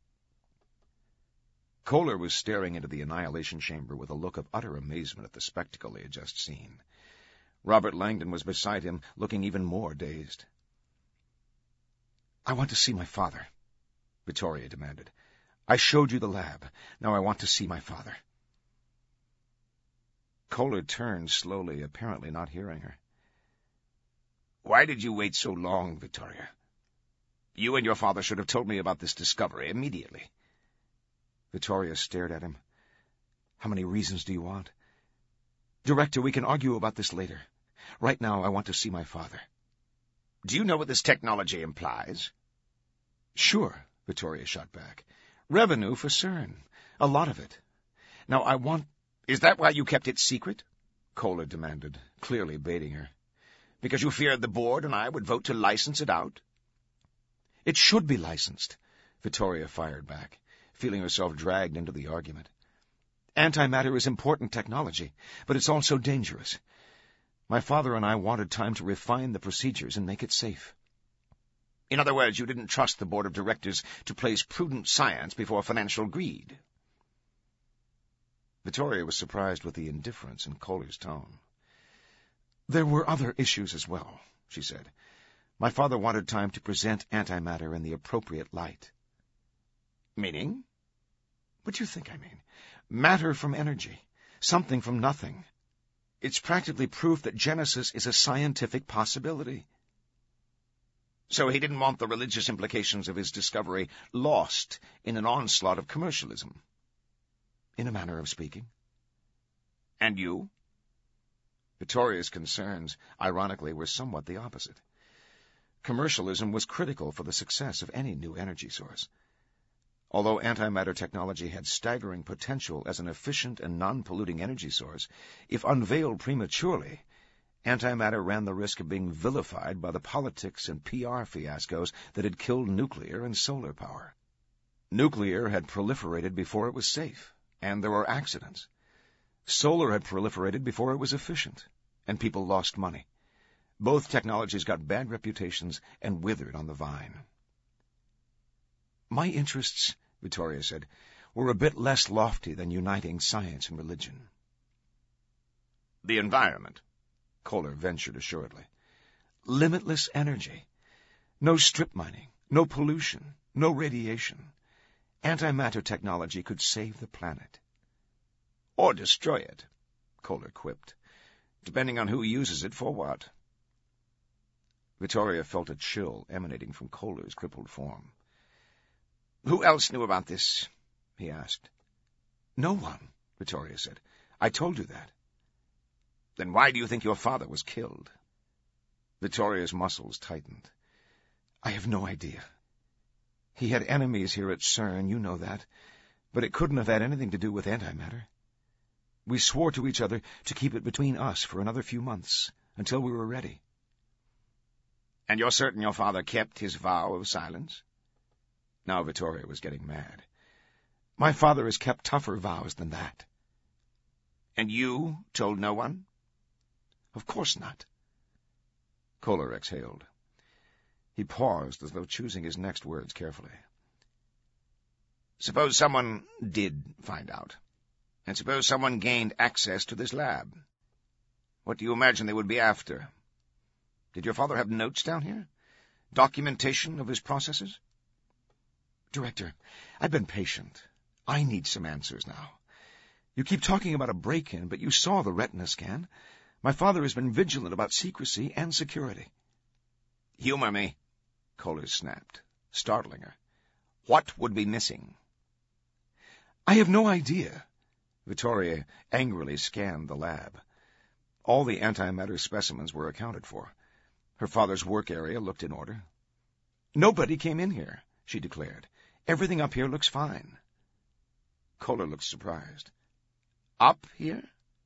Kohler was staring into the annihilation chamber with a look of utter amazement at the spectacle he had just seen. Robert Langdon was beside him, looking even more dazed. I want to see my father, Vittoria demanded. I showed you the lab. Now I want to see my father. Kohler turned slowly, apparently not hearing her. Why did you wait so long, Vittoria? You and your father should have told me about this discovery immediately. Vittoria stared at him. How many reasons do you want? Director, we can argue about this later. Right now, I want to see my father. Do you know what this technology implies? Sure, Vittoria shot back. Revenue for CERN. A lot of it. Now, I want... Is that why you kept it secret? Kohler demanded, clearly baiting her. Because you feared the board and I would vote to license it out? It should be licensed, Vittoria fired back, feeling herself dragged into the argument. Antimatter is important technology, but it's also dangerous. My father and I wanted time to refine the procedures and make it safe. In other words, you didn't trust the board of directors to place prudent science before financial greed. Vittoria was surprised with the indifference in Kohler's tone. There were other issues as well, she said. My father wanted time to present antimatter in the appropriate light. Meaning? What do you think I mean? Matter from energy, something from nothing. It's practically proof that Genesis is a scientific possibility. So he didn't want the religious implications of his discovery lost in an onslaught of commercialism. In a manner of speaking. And you? Vittoria's concerns, ironically, were somewhat the opposite. Commercialism was critical for the success of any new energy source. Although antimatter technology had staggering potential as an efficient and non-polluting energy source, if unveiled prematurely, antimatter ran the risk of being vilified by the politics and P R fiascos that had killed nuclear and solar power. Nuclear had proliferated before it was safe, and there were accidents. Solar had proliferated before it was efficient, and people lost money. Both technologies got bad reputations and withered on the vine. My interests, Vittoria said, were a bit less lofty than uniting science and religion. The environment, Kohler ventured assuredly. Limitless energy. No strip mining, no pollution, no radiation. Antimatter technology could save the planet. Or destroy it, Kohler quipped, depending on who uses it for what. Vittoria felt a chill emanating from Kohler's crippled form. Who else knew about this? He asked. No one, Vittoria said. I told you that. Then why do you think your father was killed? Vittoria's muscles tightened. I have no idea. He had enemies here at CERN, you know that, but it couldn't have had anything to do with antimatter. We swore to each other to keep it between us for another few months, until we were ready. And you're certain your father kept his vow of silence? Now Vittoria was getting mad. My father has kept tougher vows than that. And you told no one? Of course not. Kohler exhaled. He paused as though choosing his next words carefully. Suppose someone did find out, and suppose someone gained access to this lab. What do you imagine they would be after? Did your father have notes down here? Documentation of his processes? Director, I've been patient. I need some answers now. You keep talking about a break-in, but you saw the retina scan. My father has been vigilant about secrecy and security. Humor me, Kohler snapped, startling her. What would be missing? I have no idea. Vittoria angrily scanned the lab. All the antimatter specimens were accounted for. Her father's work area looked in order. Nobody came in here, she declared. Everything up here looks fine. Kohler looked surprised. Up here?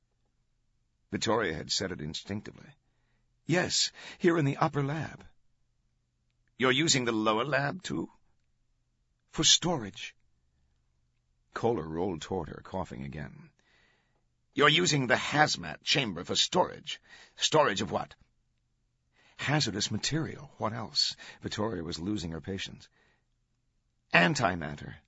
Vittoria had said it instinctively. Yes, here in the upper lab. You're using the lower lab, too? For storage. Kohler rolled toward her, coughing again. You're using the hazmat chamber for storage. Storage of what? Hazardous material. What else? Vittoria was losing her patience. Antimatter.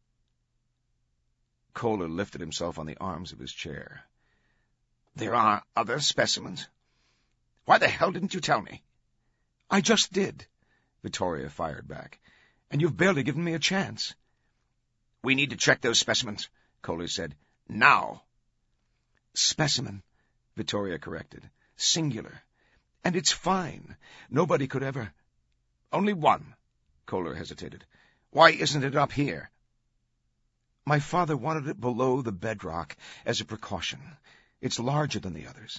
Kohler lifted himself on the arms of his chair. There are other specimens? Why the hell didn't you tell me? I just did, Vittoria fired back. And you've barely given me a chance. We need to check those specimens, Kohler said. Now. Specimen, Vittoria corrected. Singular. And it's fine. Nobody could ever... Only one, Kohler hesitated. Why isn't it up here? My father wanted it below the bedrock as a precaution. It's larger than the others.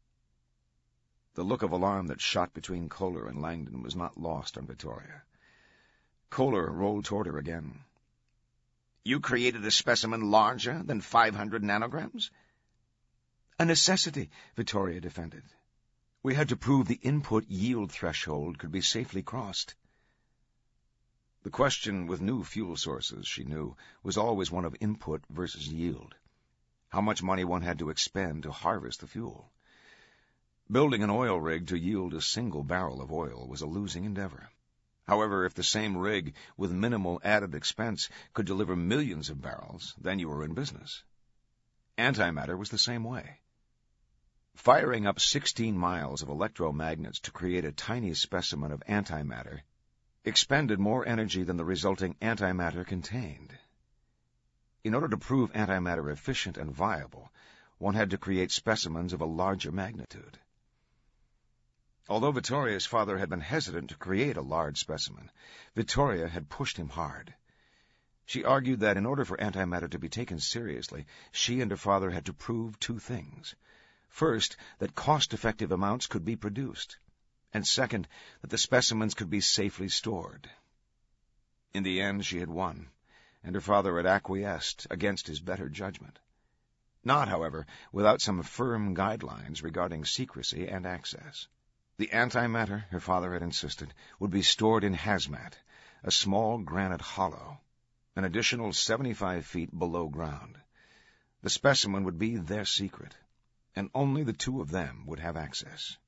The look of alarm that shot between Kohler and Langdon was not lost on Vittoria. Kohler rolled toward her again. You created a specimen larger than five hundred nanograms? A necessity, Vittoria defended. We had to prove the input yield threshold could be safely crossed. The question with new fuel sources, she knew, was always one of input versus yield. How much money one had to expend to harvest the fuel. Building an oil rig to yield a single barrel of oil was a losing endeavor. However, if the same rig with minimal added expense could deliver millions of barrels, then you were in business. Antimatter was the same way. Firing up sixteen miles of electromagnets to create a tiny specimen of antimatter expended more energy than the resulting antimatter contained. In order to prove antimatter efficient and viable, one had to create specimens of a larger magnitude. Although Vittoria's father had been hesitant to create a large specimen, Vittoria had pushed him hard. She argued that in order for antimatter to be taken seriously, she and her father had to prove two things. First, that cost-effective amounts could be produced, and second, that the specimens could be safely stored. In the end, she had won, and her father had acquiesced against his better judgment. Not, however, without some firm guidelines regarding secrecy and access. The antimatter, her father had insisted, would be stored in hazmat, a small granite hollow, an additional seventy-five feet below ground. The specimen would be their secret, and only the two of them would have access.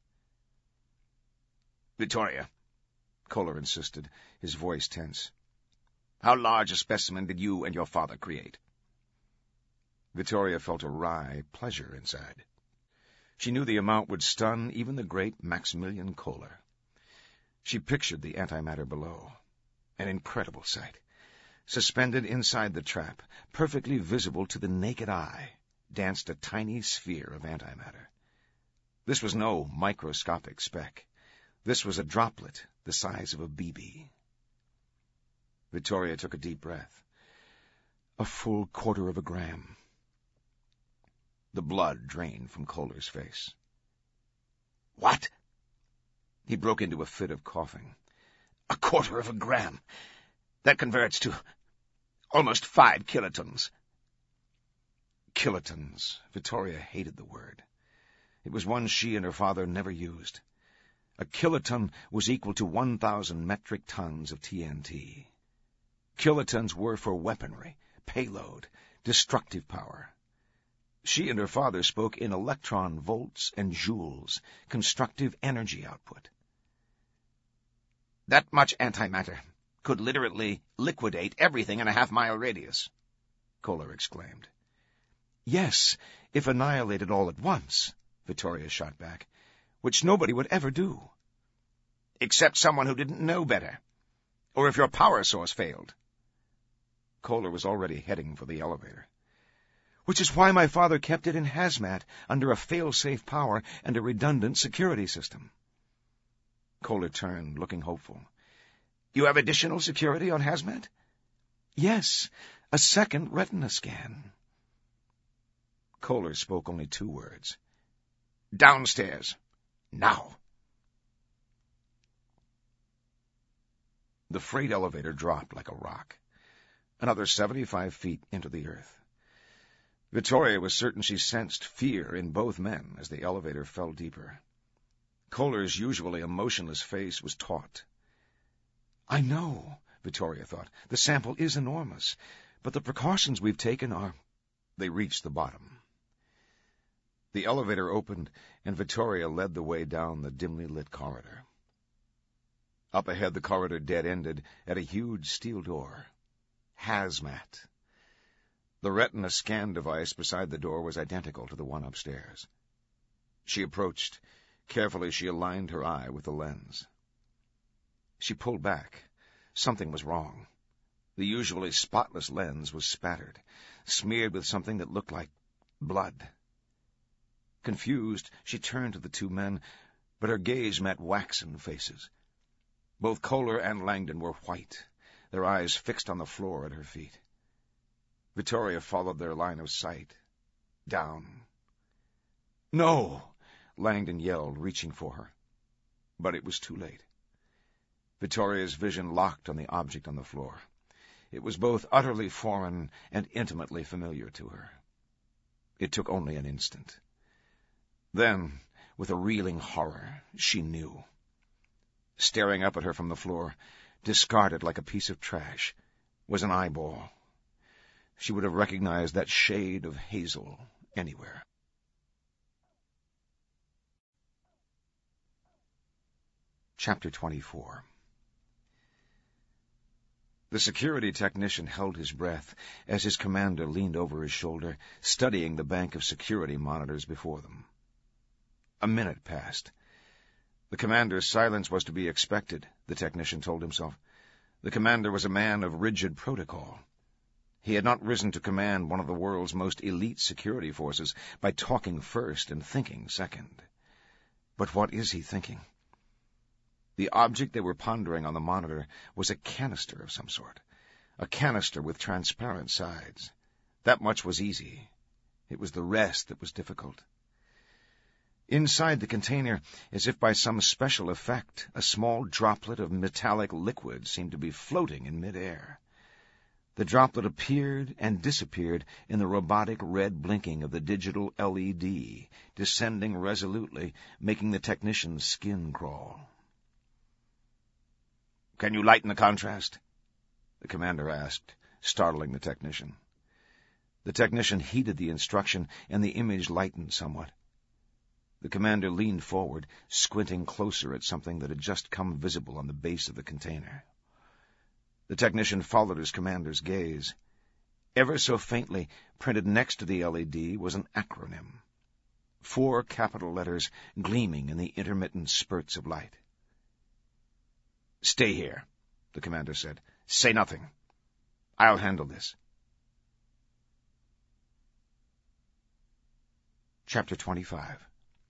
Vittoria, Kohler insisted, his voice tense. How large a specimen did you and your father create? Vittoria felt a wry pleasure inside. She knew the amount would stun even the great Maximilian Kohler. She pictured the antimatter below. An incredible sight. Suspended inside the trap, perfectly visible to the naked eye, danced a tiny sphere of antimatter. This was no microscopic speck. This was a droplet the size of a B B. Vittoria took a deep breath. A full quarter of a gram. The blood drained from Kohler's face. What? He broke into a fit of coughing. A quarter of a gram. That converts to almost five kilotons. Kilotons. Vittoria hated the word. It was one she and her father never used. A kiloton was equal to one thousand metric tons of T N T. Kilotons were for weaponry, payload, destructive power. She and her father spoke in electron volts and joules, constructive energy output. That much antimatter could literally liquidate everything in a half-mile radius, Kohler exclaimed. Yes, if annihilated all at once, Vittoria shot back, which nobody would ever do. Except someone who didn't know better. Or if your power source failed. Kohler was already heading for the elevator. Which is why my father kept it in hazmat, under a fail-safe power and a redundant security system. Kohler turned, looking hopeful. You have additional security on hazmat? Yes, a second retina scan. Kohler spoke only two words. Downstairs. Now. The freight elevator dropped like a rock, another seventy-five feet into the earth. Vittoria was certain she sensed fear in both men as the elevator fell deeper. Kohler's usually emotionless face was taut. I know, Vittoria thought. The sample is enormous, but the precautions we've taken are... They reached the bottom. The elevator opened, and Vittoria led the way down the dimly lit corridor. Up ahead, the corridor dead-ended at a huge steel door. Hazmat. The retina scan device beside the door was identical to the one upstairs. She approached. Carefully, she aligned her eye with the lens. She pulled back. Something was wrong. The usually spotless lens was spattered, smeared with something that looked like blood. Confused, she turned to the two men, but her gaze met waxen faces. Both Kohler and Langdon were white, their eyes fixed on the floor at her feet. Vittoria followed their line of sight. Down. No! Langdon yelled, reaching for her. But it was too late. Vittoria's vision locked on the object on the floor. It was both utterly foreign and intimately familiar to her. It took only an instant. Then, with a reeling horror, she knew. Staring up at her from the floor, discarded like a piece of trash, was an eyeball. She would have recognized that shade of hazel anywhere. Chapter twenty-four. The security technician held his breath as his commander leaned over his shoulder, studying the bank of security monitors before them. A minute passed. The commander's silence was to be expected, the technician told himself. The commander was a man of rigid protocol. He had not risen to command one of the world's most elite security forces by talking first and thinking second. But what is he thinking? The object they were pondering on the monitor was a canister of some sort, a canister with transparent sides. That much was easy. It was the rest that was difficult. Inside the container, as if by some special effect, a small droplet of metallic liquid seemed to be floating in midair. The droplet appeared and disappeared in the robotic red blinking of the digital L E D, descending resolutely, making the technician's skin crawl. "Can you lighten the contrast?" the commander asked, startling the technician. The technician heeded the instruction, and the image lightened somewhat. The commander leaned forward, squinting closer at something that had just come visible on the base of the container. The technician followed his commander's gaze. Ever so faintly, printed next to the L E D, was an acronym. Four capital letters gleaming in the intermittent spurts of light. "Stay here," the commander said. "Say nothing. I'll handle this." Chapter twenty-five.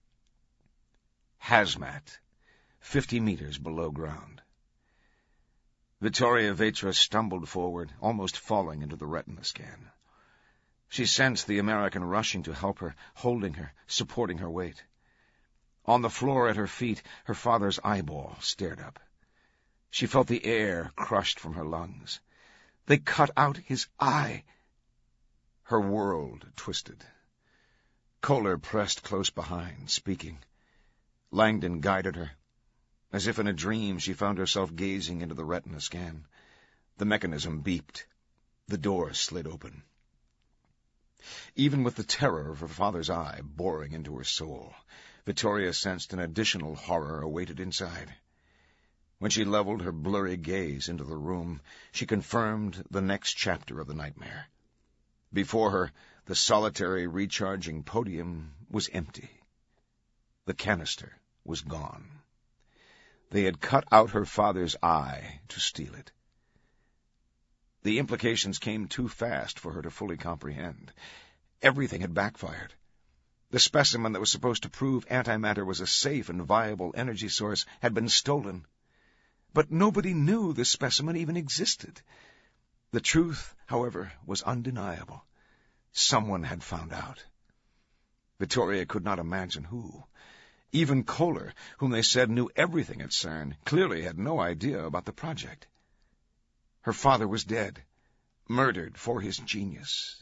Hazmat, fifty meters below ground. Vittoria Vetra stumbled forward, almost falling into the retina scan. She sensed the American rushing to help her, holding her, supporting her weight. On the floor at her feet, her father's eyeball stared up. She felt the air crushed from her lungs. They cut out his eye. Her world twisted. Kohler pressed close behind, speaking. Langdon guided her. As if in a dream, she found herself gazing into the retina scan. The mechanism beeped. The door slid open. Even with the terror of her father's eye boring into her soul, Victoria sensed an additional horror awaited inside. When she leveled her blurry gaze into the room, she confirmed the next chapter of the nightmare. Before her, the solitary recharging podium was empty. The canister was gone. They had cut out her father's eye to steal it. The implications came too fast for her to fully comprehend. Everything had backfired. The specimen that was supposed to prove antimatter was a safe and viable energy source had been stolen. But nobody knew this specimen even existed. The truth, however, was undeniable. Someone had found out. Victoria could not imagine who. Even Kohler, whom they said knew everything at CERN, clearly had no idea about the project. Her father was dead, murdered for his genius.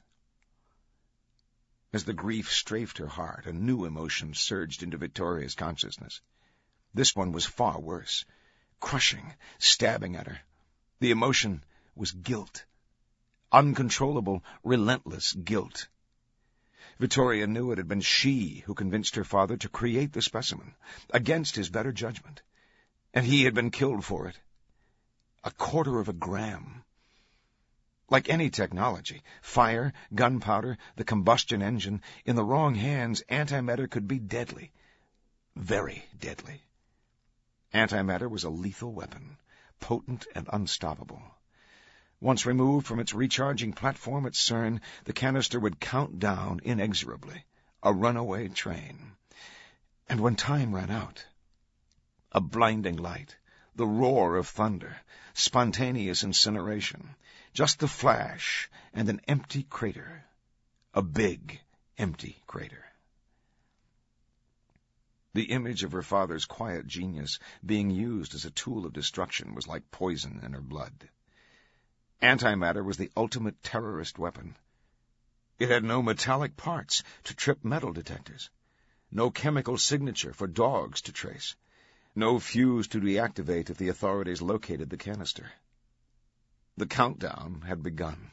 As the grief strafed her heart, a new emotion surged into Victoria's consciousness. This one was far worse, crushing, stabbing at her. The emotion was guilt. Uncontrollable, relentless guilt. Victoria knew it had been she who convinced her father to create the specimen, against his better judgment, and he had been killed for it. A quarter of a gram. Like any technology, fire, gunpowder, the combustion engine, in the wrong hands, antimatter could be deadly. Very deadly. Antimatter was a lethal weapon, potent and unstoppable. Once removed from its recharging platform at CERN, the canister would count down inexorably, a runaway train. And when time ran out, a blinding light, the roar of thunder, spontaneous incineration, just the flash and an empty crater, a big, empty crater. The image of her father's quiet genius being used as a tool of destruction was like poison in her blood. Antimatter was the ultimate terrorist weapon. It had no metallic parts to trip metal detectors, no chemical signature for dogs to trace, no fuse to deactivate if the authorities located the canister. The countdown had begun.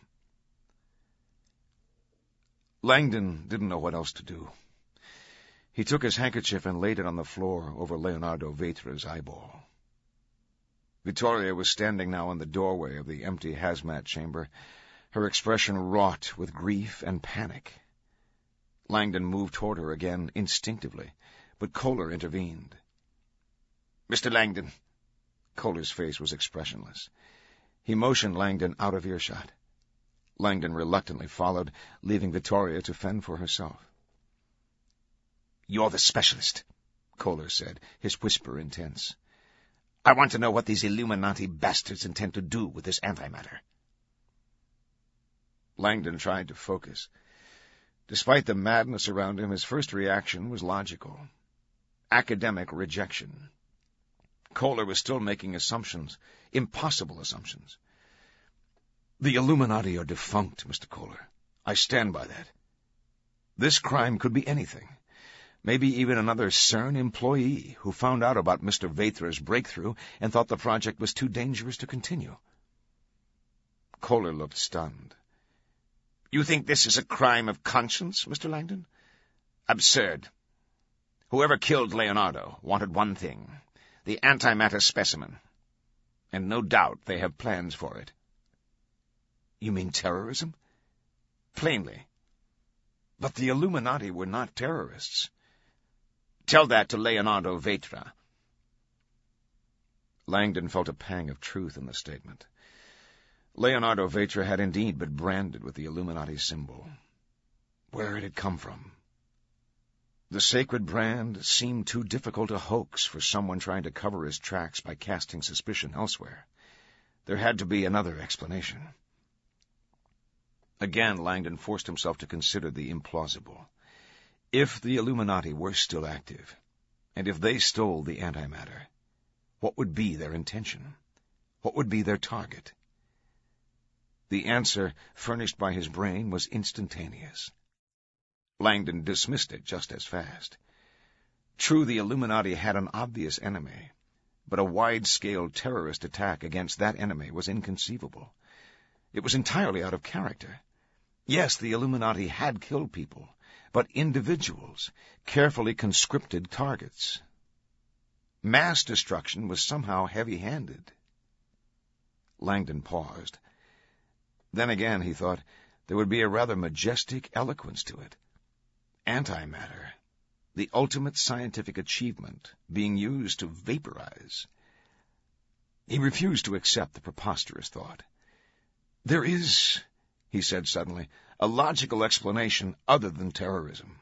Langdon didn't know what else to do. He took his handkerchief and laid it on the floor over Leonardo Vaitra's eyeball. Victoria was standing now in the doorway of the empty hazmat chamber, her expression wrought with grief and panic. Langdon moved toward her again instinctively, but Kohler intervened. "Mister Langdon." Kohler's face was expressionless. He motioned Langdon out of earshot. Langdon reluctantly followed, leaving Victoria to fend for herself. "You're the specialist," Kohler said, his whisper intense. "I want to know what these Illuminati bastards intend to do with this antimatter." Langdon tried to focus. Despite the madness around him, his first reaction was logical. Academic rejection. Kohler was still making assumptions, impossible assumptions. "The Illuminati are defunct, Mister Kohler. I stand by that. This crime could be anything. Maybe even another CERN employee who found out about Mister Vaitra's breakthrough and thought the project was too dangerous to continue." Kohler looked stunned. "You think this is a crime of conscience, Mister Langdon? Absurd. Whoever killed Leonardo wanted one thing, the antimatter specimen. And no doubt they have plans for it." "You mean terrorism?" "Plainly. But the Illuminati were not terrorists. Tell that to Leonardo Vaitra." Langdon felt a pang of truth in the statement. Leonardo Vaitra had indeed been branded with the Illuminati symbol. Where had it come from? The sacred brand seemed too difficult a hoax for someone trying to cover his tracks by casting suspicion elsewhere. There had to be another explanation. Again, Langdon forced himself to consider the implausible. If the Illuminati were still active, And if they stole the antimatter, what would be their intention? What would be their target? The answer furnished by his brain was instantaneous. Langdon dismissed it just as fast. True, the Illuminati had an obvious enemy, but a wide-scale terrorist attack against that enemy was inconceivable. It was entirely out of character. Yes, the Illuminati had killed people, but individuals, carefully conscripted targets. Mass destruction was somehow heavy-handed. Langdon paused. Then again, he thought, there would be a rather majestic eloquence to it. Antimatter, the ultimate scientific achievement, being used to vaporize. He refused to accept the preposterous thought. There is, he said suddenly, a logical explanation other than terrorism.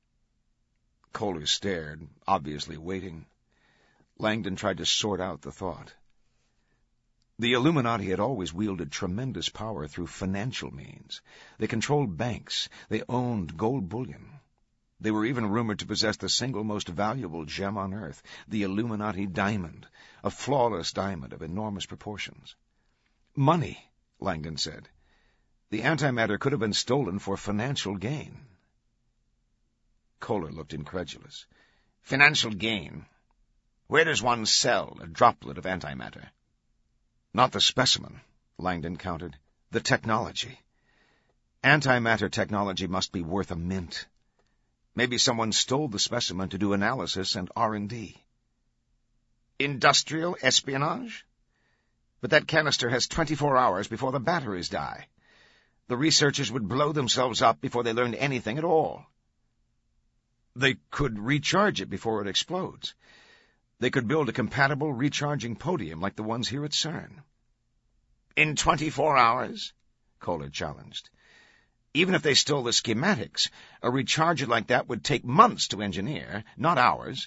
Kohler stared, obviously waiting. Langdon tried to sort out the thought. The Illuminati had always wielded tremendous power through financial means. They controlled banks. They owned gold bullion. They were even rumored to possess the single most valuable gem on Earth, the Illuminati diamond, a flawless diamond of enormous proportions. Money, Langdon said. The antimatter could have been stolen for financial gain. Kohler looked incredulous. Financial gain? Where does one sell a droplet of antimatter? Not the specimen, Langdon countered. The technology. Antimatter technology must be worth a mint. Maybe someone stole the specimen to do analysis and R and D. Industrial espionage? But that canister has twenty-four hours before the batteries die. The researchers would blow themselves up before they learned anything at all. They could recharge it before it explodes. They could build a compatible recharging podium like the ones here at CERN. In twenty-four hours? Kohler challenged. Even if they stole the schematics, a recharger like that would take months to engineer, not hours.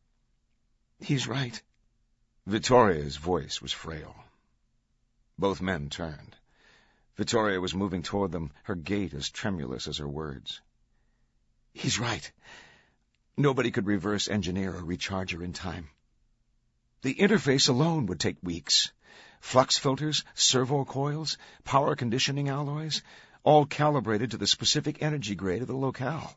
He's right. Vittoria's voice was frail. Both men turned. Vittoria was moving toward them, her gait as tremulous as her words. He's right. Nobody could reverse engineer a recharger in time. The interface alone would take weeks. Flux filters, servo coils, power conditioning alloys, all calibrated to the specific energy grade of the locale.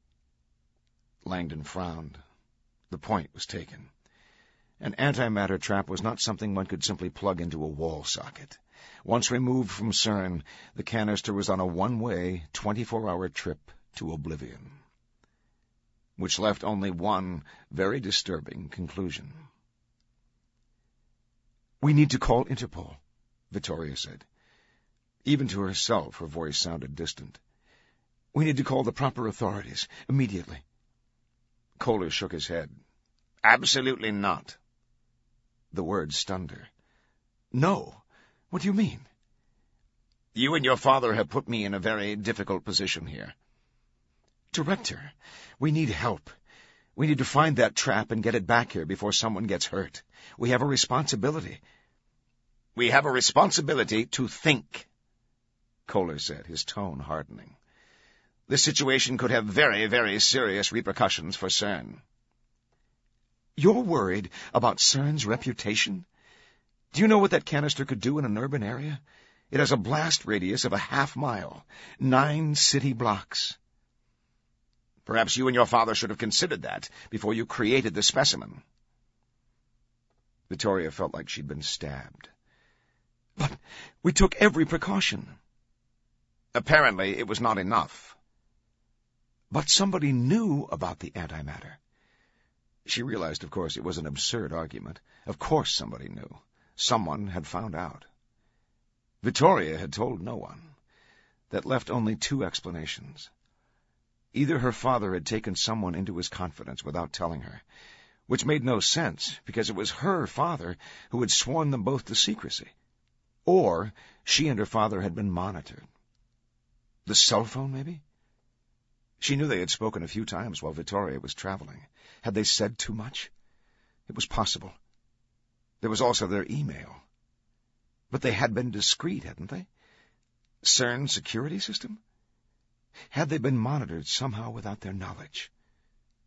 Langdon frowned. The point was taken. An antimatter trap was not something one could simply plug into a wall socket. Once removed from CERN, the canister was on a one-way, twenty-four-hour trip to oblivion. Which left only one very disturbing conclusion. We need to call Interpol, Vittoria said. Even to herself, her voice sounded distant. We need to call the proper authorities, immediately. Kohler shook his head. Absolutely not. The words stunned her. No. What do you mean? You and your father have put me in a very difficult position here. Director, we need help. We need to find that trap and get it back here before someone gets hurt. We have a responsibility. We have a responsibility to think, Kohler said, his tone hardening. This situation could have very, very serious repercussions for CERN. You're worried about CERN's reputation? Do you know what that canister could do in an urban area? It has a blast radius of a half mile, nine city blocks. Perhaps you and your father should have considered that before you created the specimen. Vittoria felt like she'd been stabbed. But we took every precaution. Apparently it was not enough. But somebody knew about the antimatter. She realized, of course, it was an absurd argument. Of course somebody knew. Someone had found out. Vittoria had told no one. That left only two explanations. Either her father had taken someone into his confidence without telling her, which made no sense because it was her father who had sworn them both to secrecy, or she and her father had been monitored. The cell phone, maybe? She knew they had spoken a few times while Vittoria was traveling. Had they said too much? It was possible. There was also their email. But they had been discreet, hadn't they? CERN security system? Had they been monitored somehow without their knowledge?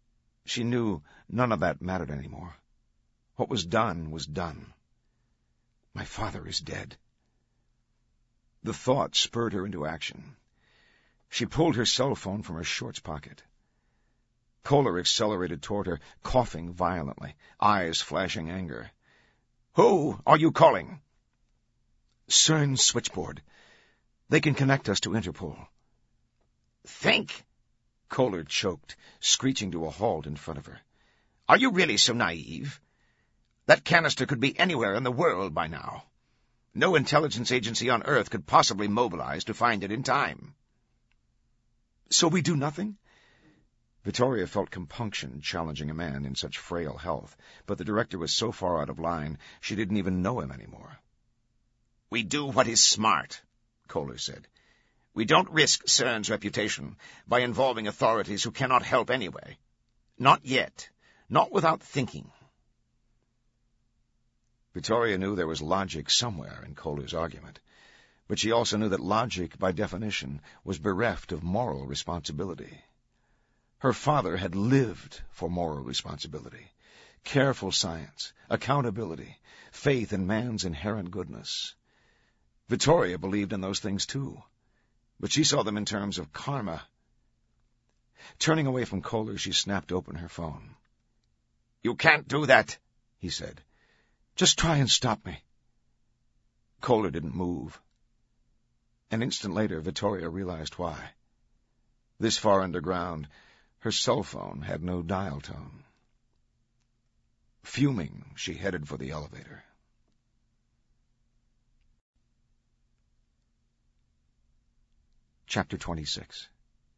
She knew none of that mattered anymore. What was done was done. My father is dead. The thought spurred her into action. She pulled her cell phone from her shorts pocket. Kohler accelerated toward her, coughing violently, eyes flashing anger. "Who are you calling?" "CERN's switchboard. They can connect us to Interpol." "Think?" Kohler choked, screeching to a halt in front of her. "Are you really so naive? That canister could be anywhere in the world by now. No intelligence agency on Earth could possibly mobilize to find it in time." "So we do nothing?" Vittoria felt compunction challenging a man in such frail health, but the director was so far out of line she didn't even know him anymore. "We do what is smart," Kohler said. "We don't risk CERN's reputation by involving authorities who cannot help anyway. Not yet. Not without thinking." Vittoria knew there was logic somewhere in Kohler's argument, but she also knew that logic, by definition, was bereft of moral responsibility. Her father had lived for moral responsibility, careful science, accountability, faith in man's inherent goodness. Vittoria believed in those things too, but she saw them in terms of karma. Turning away from Kohler, she snapped open her phone. "You can't do that," he said. "Just try and stop me." Kohler didn't move. An instant later, Vittoria realized why. This far underground, her cell phone had no dial tone. Fuming, she headed for the elevator. Chapter twenty-six.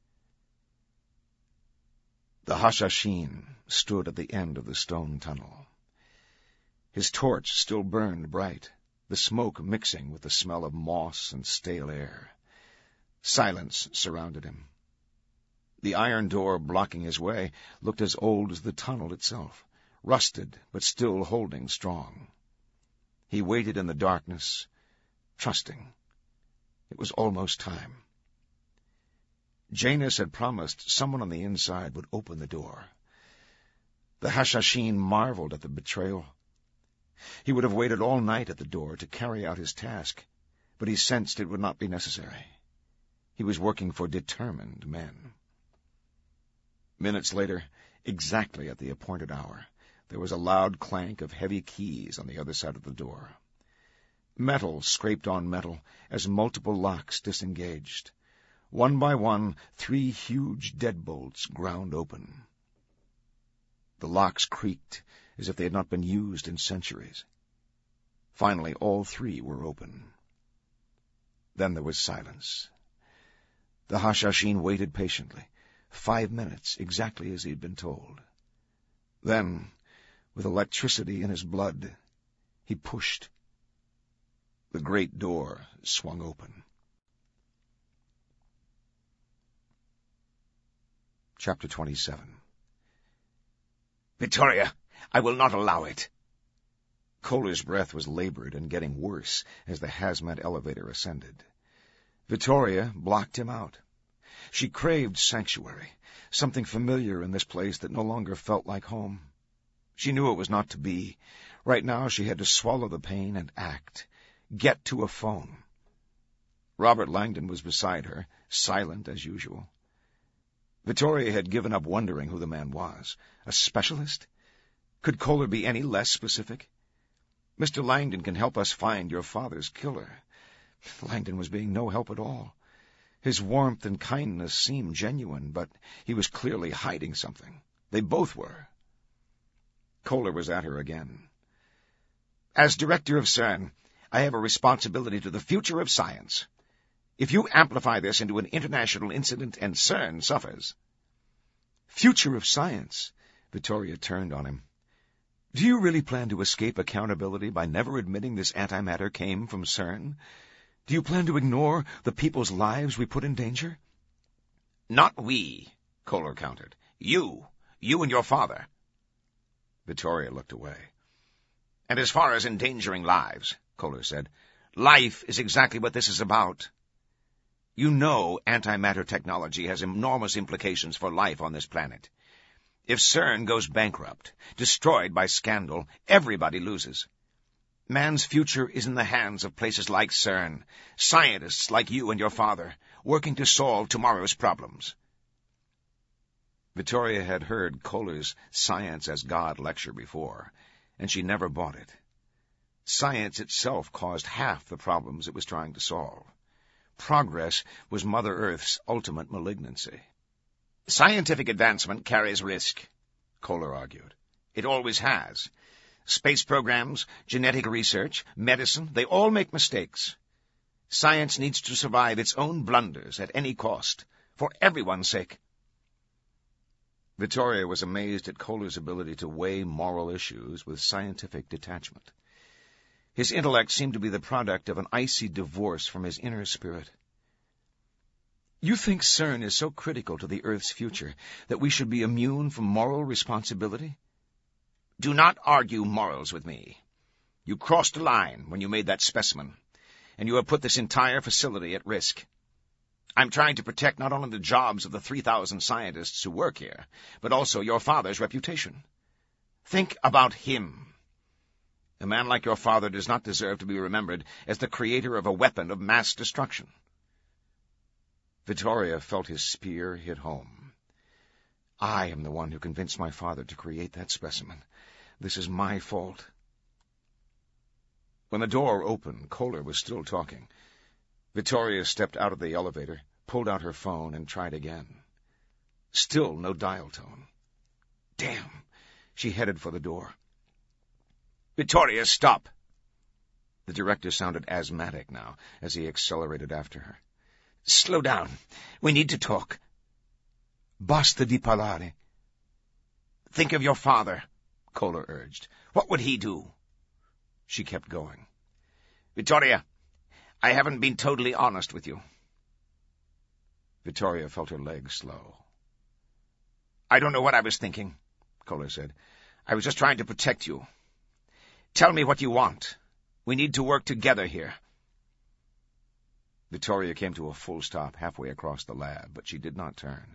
The Hashashin stood at the end of the stone tunnel. His torch still burned bright, the smoke mixing with the smell of moss and stale air. Silence surrounded him. The iron door blocking his way looked as old as the tunnel itself, rusted but still holding strong. He waited in the darkness, trusting. It was almost time. Janus had promised someone on the inside would open the door. The Hashashin marveled at the betrayal. He would have waited all night at the door to carry out his task, but he sensed it would not be necessary. He was working for determined men. Minutes later, exactly at the appointed hour, there was a loud clank of heavy keys on the other side of the door. Metal scraped on metal as multiple locks disengaged. One by one, three huge deadbolts ground open. The locks creaked as if they had not been used in centuries. Finally, all three were open. Then there was silence. The Hashashin waited patiently, five minutes exactly as he had been told. Then, with electricity in his blood, he pushed. The great door swung open. Chapter twenty-seven. "Vittoria, I will not allow it." Kohler's breath was labored and getting worse as the hazmat elevator ascended. Vittoria blocked him out. She craved sanctuary, something familiar in this place that no longer felt like home. She knew it was not to be. Right now she had to swallow the pain and act, get to a phone. Robert Langdon was beside her, silent as usual. Vittoria had given up wondering who the man was. A specialist? Could Kohler be any less specific? "Mister Langdon can help us find your father's killer." Langdon was being no help at all. His warmth and kindness seemed genuine, but he was clearly hiding something. They both were. Kohler was at her again. "As director of CERN, I have a responsibility to the future of science. If you amplify this into an international incident and CERN suffers—" "Future of science?" Vittoria turned on him. "Do you really plan to escape accountability by never admitting this antimatter came from CERN? Do you plan to ignore the people's lives we put in danger?" "Not we," Kohler countered. You. You and your father." Vittoria looked away. "And as far as endangering lives," Kohler said, "life is exactly what this is about. You know antimatter technology has enormous implications for life on this planet. If CERN goes bankrupt, destroyed by scandal, everybody loses. Man's future is in the hands of places like CERN, scientists like you and your father, working to solve tomorrow's problems. Victoria had heard Kohler's Science as God lecture before, and she never bought it. Science itself caused half the problems it was trying to solve. Progress was Mother Earth's ultimate malignancy. Scientific advancement carries risk, Kohler argued. It always has. Space programs, genetic research, medicine, they all make mistakes. Science needs to survive its own blunders at any cost, for everyone's sake. Victoria was amazed at Kohler's ability to weigh moral issues with scientific detachment. His intellect seemed to be the product of an icy divorce from his inner spirit. You think CERN is so critical to the Earth's future that we should be immune from moral responsibility? Do not argue morals with me. You crossed a line when you made that specimen, and you have put this entire facility at risk. I'm trying to protect not only the jobs of the three thousand scientists who work here, but also your father's reputation. Think about him. A man like your father does not deserve to be remembered as the creator of a weapon of mass destruction. Victoria felt his spear hit home. I am the one who convinced my father to create that specimen. This is my fault. When the door opened, Kohler was still talking. Victoria stepped out of the elevator, pulled out her phone, and tried again. Still no dial tone. Damn! She headed for the door. Victoria, stop! The director sounded asthmatic now, as he accelerated after her. Slow down. We need to talk. Basta di parlare. Think of your father, Kohler urged. What would he do? She kept going. Victoria, I haven't been totally honest with you. Victoria felt her legs slow. I don't know what I was thinking, Kohler said. I was just trying to protect you. Tell me what you want. We need to work together here. Victoria came to a full stop halfway across the lab, but she did not turn.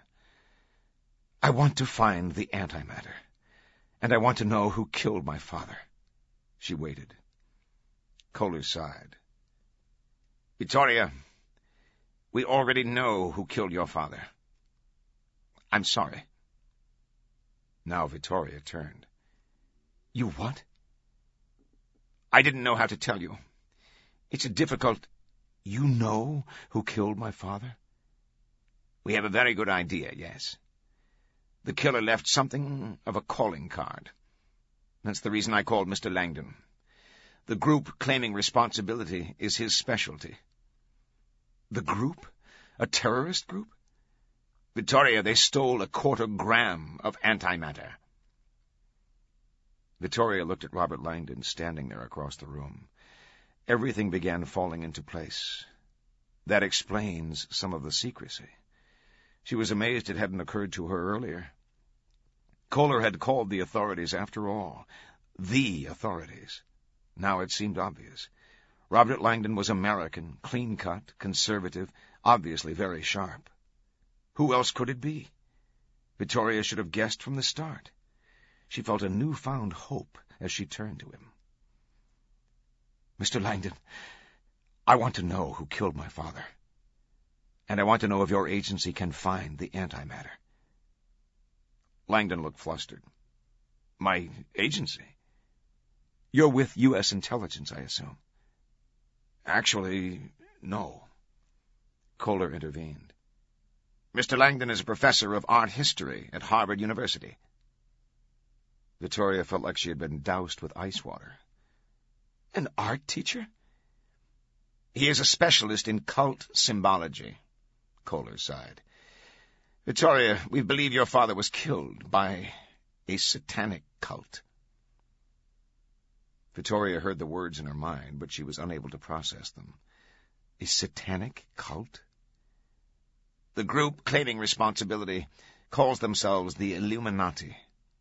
I want to find the antimatter, and I want to know who killed my father. She waited. Kohler sighed. Victoria, we already know who killed your father. I'm sorry. Now Victoria turned. You what? I didn't know how to tell you. It's a difficult... You know who killed my father? We have a very good idea, yes. The killer left something of a calling card. That's the reason I called Mister Langdon. The group claiming responsibility is his specialty. The group? A terrorist group? Victoria, they stole a quarter gram of antimatter. Victoria looked at Robert Langdon standing there across the room. Everything began falling into place. That explains some of the secrecy. She was amazed it hadn't occurred to her earlier. Kohler had called the authorities after all. The authorities. Now it seemed obvious. Robert Langdon was American, clean-cut, conservative, obviously very sharp. Who else could it be? Victoria should have guessed from the start. She felt a newfound hope as she turned to him. Mister Langdon, I want to know who killed my father. And I want to know if your agency can find the antimatter. Langdon looked flustered. My agency? You're with U S intelligence, I assume. Actually, no. Kohler intervened. Mister Langdon is a professor of art history at Harvard University. Victoria felt like she had been doused with ice water. An art teacher? He is a specialist in cult symbology, Kohler sighed. Victoria, we believe your father was killed by a satanic cult. Victoria heard the words in her mind, but she was unable to process them. A satanic cult? The group claiming responsibility calls themselves the Illuminati.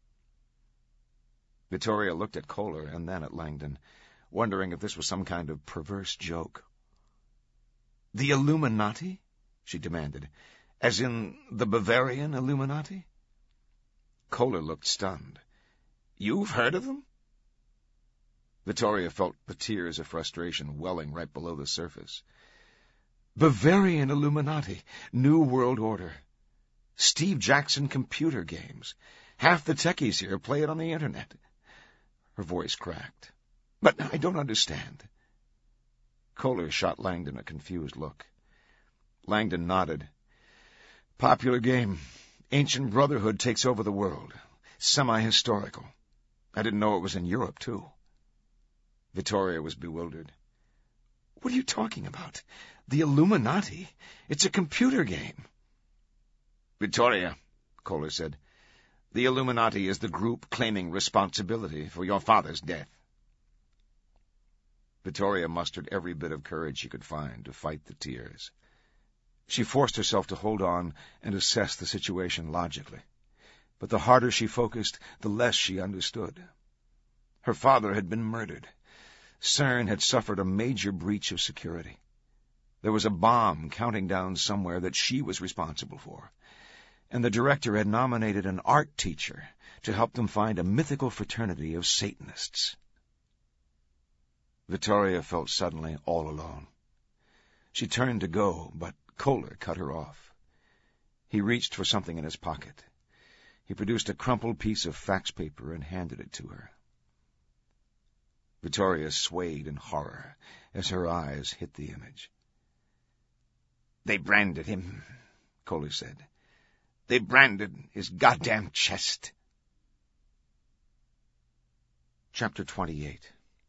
Victoria looked at Kohler and then at Langdon, wondering if this was some kind of perverse joke. The Illuminati? She demanded. As in the Bavarian Illuminati? Kohler looked stunned. "You've heard of them?" Vittoria felt the tears of frustration welling right below the surface. Bavarian Illuminati, New World Order, Steve Jackson computer games. Half the techies here play it on the internet. Her voice cracked. "But I don't understand." Kohler shot Langdon a confused look. Langdon nodded. "Popular game. Ancient Brotherhood takes over the world. Semi-historical. I didn't know it was in Europe, too." Vittoria was bewildered. "What are you talking about? The Illuminati? It's a computer game." "Vittoria," Kohler said, "the Illuminati is the group claiming responsibility for your father's death." Vittoria mustered every bit of courage she could find to fight the tears. She forced herself to hold on and assess the situation logically. But the harder she focused, the less she understood. Her father had been murdered. CERN had suffered a major breach of security. There was a bomb counting down somewhere that she was responsible for. And the director had nominated an art teacher to help them find a mythical fraternity of Satanists. Vittoria felt suddenly all alone. She turned to go, but Kohler cut her off. He reached for something in his pocket. He produced a crumpled piece of fax paper and handed it to her. Vittoria swayed in horror as her eyes hit the image. "They branded him," Kohler said. "They branded his goddamn chest." Chapter twenty-eight.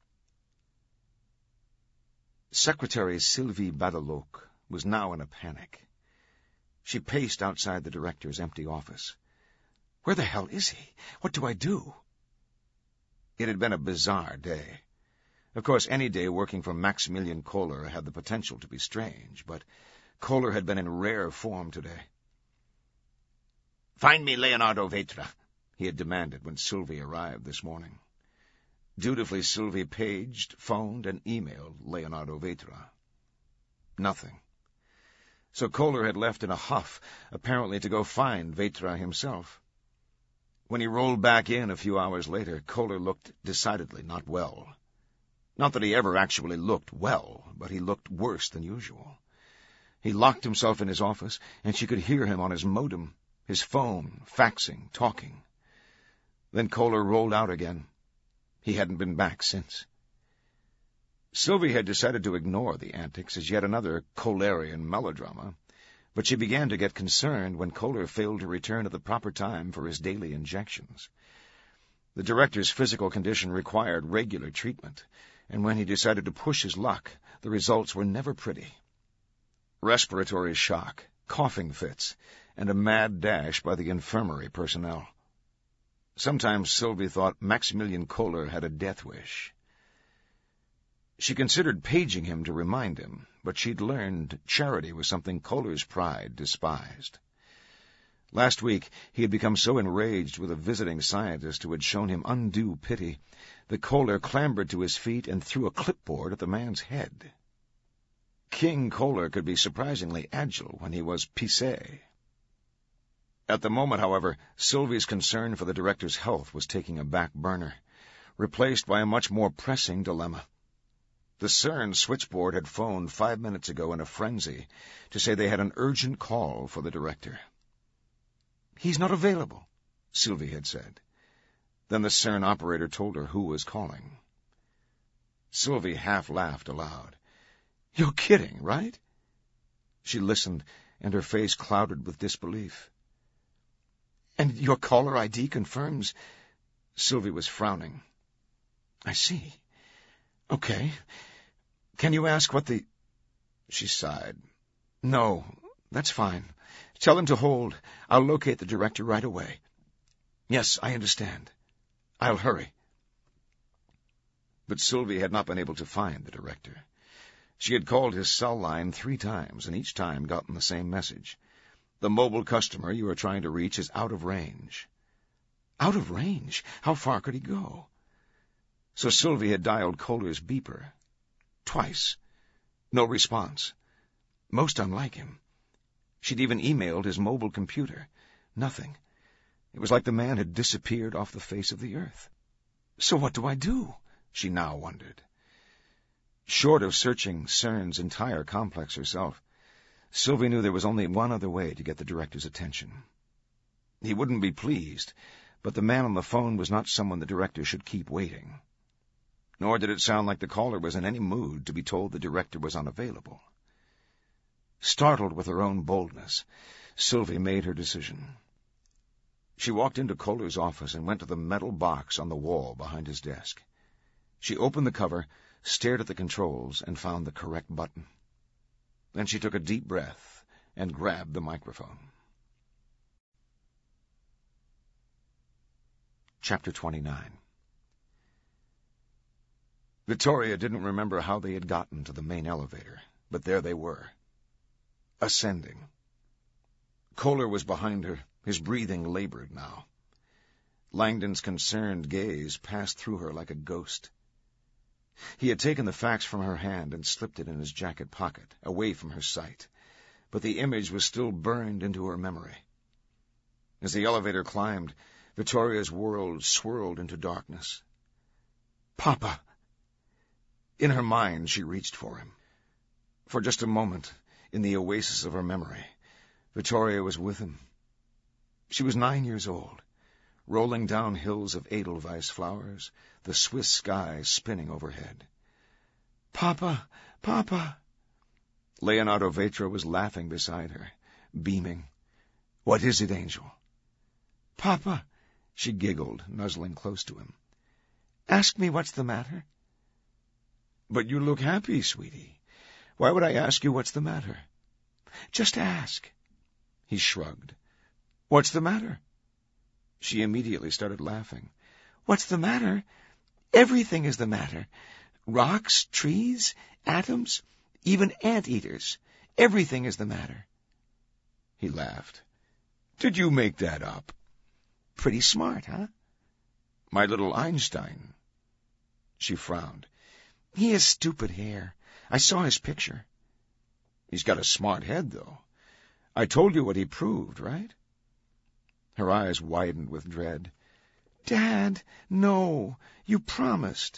Secretary Sylvie Badalouk was now in a panic. She paced outside the director's empty office. Where the hell is he? What do I do? It had been a bizarre day. Of course, any day working for Maximilian Kohler had the potential to be strange, but Kohler had been in rare form today. "Find me Leonardo Vetra," he had demanded when Sylvie arrived this morning. Dutifully, Sylvie paged, phoned, and emailed Leonardo Vetra. Nothing. So Kohler had left in a huff, apparently to go find Vetra himself. When he rolled back in a few hours later, Kohler looked decidedly not well. Not that he ever actually looked well, but he looked worse than usual. He locked himself in his office, and she could hear him on his modem, his phone, faxing, talking. Then Kohler rolled out again. He hadn't been back since. Sylvie had decided to ignore the antics as yet another Kohlerian melodrama, but she began to get concerned when Kohler failed to return at the proper time for his daily injections. The director's physical condition required regular treatment, and when he decided to push his luck, the results were never pretty. Respiratory shock, coughing fits, and a mad dash by the infirmary personnel. Sometimes Sylvie thought Maximilian Kohler had a death wish. She considered paging him to remind him, but she'd learned charity was something Kohler's pride despised. Last week, he had become so enraged with a visiting scientist who had shown him undue pity that Kohler clambered to his feet and threw a clipboard at the man's head. King Kohler could be surprisingly agile when he was pissé. At the moment, however, Sylvie's concern for the director's health was taking a back burner, replaced by a much more pressing dilemma. The CERN switchboard had phoned five minutes ago in a frenzy to say they had an urgent call for the director. "He's not available," Sylvie had said. Then the CERN operator told her who was calling. Sylvie half laughed aloud. "You're kidding, right?" She listened, and her face clouded with disbelief. "And your caller I D confirms—" Sylvie was frowning. "I see. Okay. Can you ask what the—" She sighed. "No, that's fine. Tell him to hold. I'll locate the director right away." "Yes, I understand. I'll hurry." But Sylvie had not been able to find the director. She had called his cell line three times, and each time gotten the same message. "The mobile customer you are trying to reach is out of range." Out of range? How far could he go? So Sylvie had dialed Kohler's beeper. Twice. No response. Most unlike him. She'd even emailed his mobile computer. Nothing. It was like the man had disappeared off the face of the earth. So what do I do? She now wondered. Short of searching CERN's entire complex herself, Sylvie knew there was only one other way to get the director's attention. He wouldn't be pleased, but the man on the phone was not someone the director should keep waiting. Nor did it sound like the caller was in any mood to be told the director was unavailable. Startled with her own boldness, Sylvie made her decision. She walked into Kohler's office and went to the metal box on the wall behind his desk. She opened the cover, stared at the controls, and found the correct button. Then she took a deep breath and grabbed the microphone. Chapter twenty-nine. Vittoria didn't remember how they had gotten to the main elevator, but there they were, ascending. Kohler was behind her, his breathing labored now. Langdon's concerned gaze passed through her like a ghost. He had taken the fax from her hand and slipped it in his jacket pocket, away from her sight, but the image was still burned into her memory. As the elevator climbed, Vittoria's world swirled into darkness. Papa! In her mind, she reached for him. For just a moment, in the oasis of her memory, Vittoria was with him. She was nine years old, rolling down hills of edelweiss flowers, the Swiss sky spinning overhead. Papa! Papa! Leonardo Vetra was laughing beside her, beaming. What is it, Angel? Papa! She giggled, nuzzling close to him. Ask me what's the matter. But you look happy, sweetie. Why would I ask you what's the matter? Just ask. He shrugged. What's the matter? She immediately started laughing. What's the matter? Everything is the matter. Rocks, trees, atoms, even anteaters. Everything is the matter. He laughed. Did you make that up? Pretty smart, huh? My little Einstein. She frowned. He has stupid hair. I saw his picture. He's got a smart head, though. I told you what he proved, right? Her eyes widened with dread. Dad, no, you promised.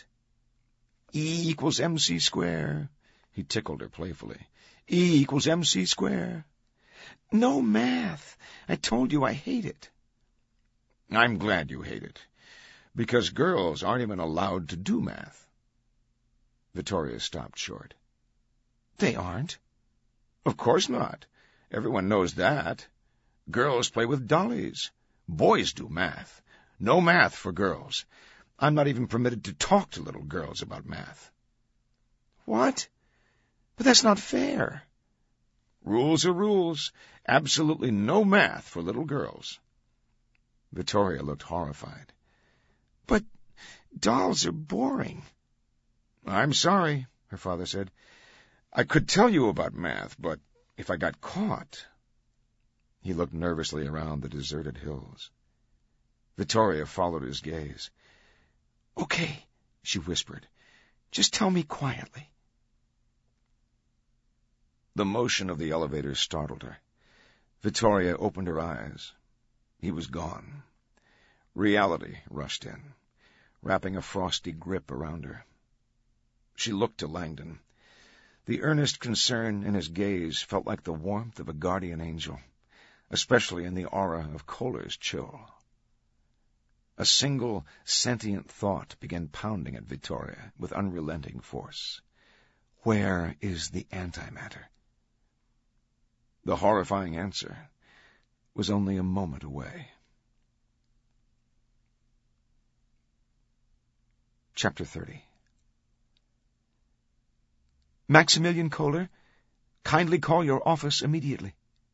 E equals mc square. He tickled her playfully. E equals mc square. No math. I told you I hate it. I'm glad you hate it, because girls aren't even allowed to do math. Vittoria stopped short. They aren't. Of course not. Everyone knows that. Girls play with dollies. Boys do math. No math for girls. I'm not even permitted to talk to little girls about math. What? But that's not fair. Rules are rules. Absolutely no math for little girls. Vittoria looked horrified. But dolls are boring. I'm sorry, her father said. I could tell you about math, but if I got caught... He looked nervously around the deserted hills. Vittoria followed his gaze. Okay, she whispered. Just tell me quietly. The motion of the elevator startled her. Vittoria opened her eyes. He was gone. Reality rushed in, wrapping a frosty grip around her. She looked to Langdon. The earnest concern in his gaze felt like the warmth of a guardian angel, especially in the aura of Kohler's chill. A single sentient thought began pounding at Vittoria with unrelenting force. Where is the antimatter? The horrifying answer was only a moment away. Chapter thirty. Maximilian Kohler, kindly call your office immediately.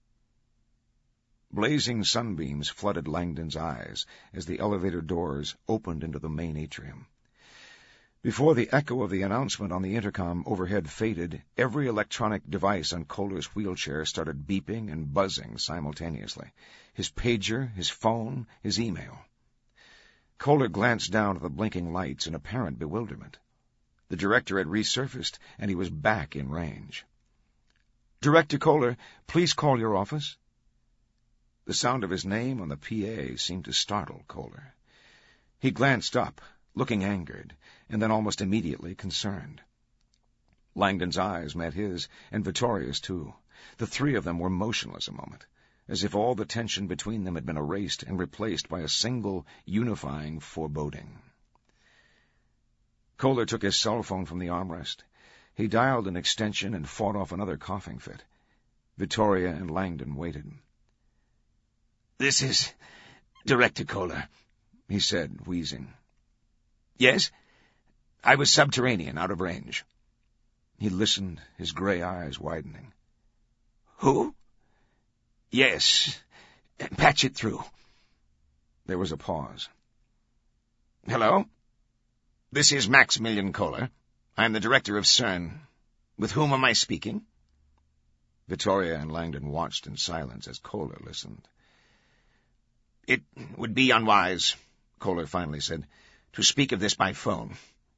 Blazing sunbeams flooded Langdon's eyes as the elevator doors opened into the main atrium. Before the echo of the announcement on the intercom overhead faded, every electronic device on Kohler's wheelchair started beeping and buzzing simultaneously. His pager, his phone, his email. Kohler glanced down at the blinking lights in apparent bewilderment. The director had resurfaced, and he was back in range. Director Kohler, please call your office. The sound of his name on the P A seemed to startle Kohler. He glanced up, looking angered, and then almost immediately concerned. Langdon's eyes met his, and Vittoria's too. The three of them were motionless a moment, as if all the tension between them had been erased and replaced by a single, unifying foreboding. Kohler took his cell phone from the armrest. He dialed an extension and fought off another coughing fit. Vittoria and Langdon waited. "This is Director Kohler," he said, wheezing. "Yes? I was subterranean, out of range." He listened, his gray eyes widening. "Who?" "Yes. Patch it through." There was a pause. "Hello? This is Maximilian Kohler. I'm the director of CERN. With whom am I speaking?" Vittoria and Langdon watched in silence as Kohler listened. "It would be unwise," Kohler finally said, "to speak of this by phone.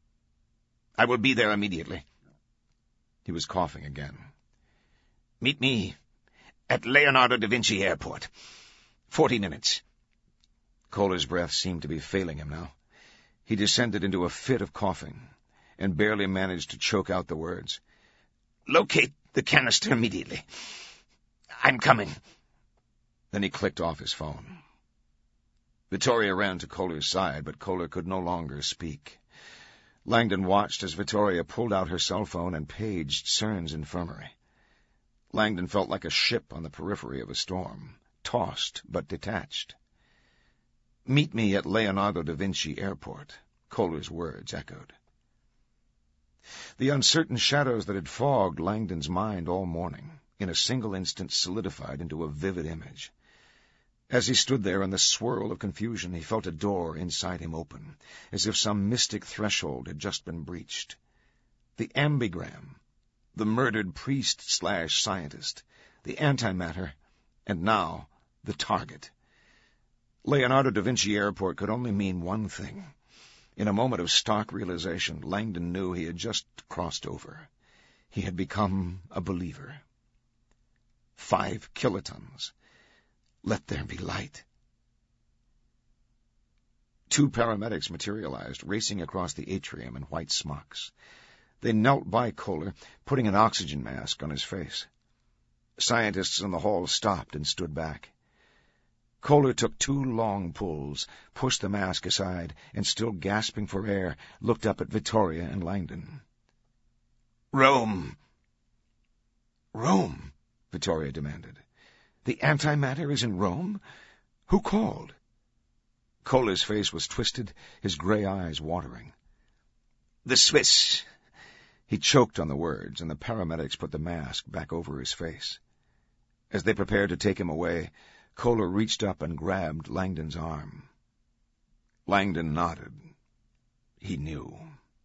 I will be there immediately." He was coughing again. "Meet me at Leonardo da Vinci Airport. Forty minutes." Kohler's breath seemed to be failing him now. He descended into a fit of coughing, and barely managed to choke out the words. "Locate the canister immediately. I'm coming." Then he clicked off his phone. Vittoria ran to Kohler's side, but Kohler could no longer speak. Langdon watched as Vittoria pulled out her cell phone and paged CERN's infirmary. Langdon felt like a ship on the periphery of a storm, tossed but detached. "Meet me at Leonardo da Vinci Airport," Kohler's words echoed. The uncertain shadows that had fogged Langdon's mind all morning, in a single instant solidified into a vivid image. As he stood there in the swirl of confusion, he felt a door inside him open, as if some mystic threshold had just been breached. The ambigram, the murdered priest-slash-scientist, the antimatter, and now the target. Leonardo da Vinci Airport could only mean one thing. In a moment of stark realization, Langdon knew he had just crossed over. He had become a believer. Five kilotons. Let there be light. Two paramedics materialized, racing across the atrium in white smocks. They knelt by Kohler, putting an oxygen mask on his face. Scientists in the hall stopped and stood back. Kohler took two long pulls, pushed the mask aside, and still gasping for air, looked up at Vittoria and Langdon. "Rome." "Rome?" Vittoria demanded. "The antimatter is in Rome? Who called?" Kohler's face was twisted, his gray eyes watering. "The Swiss." He choked on the words, and the paramedics put the mask back over his face. As they prepared to take him away, Kohler reached up and grabbed Langdon's arm. Langdon nodded. He knew.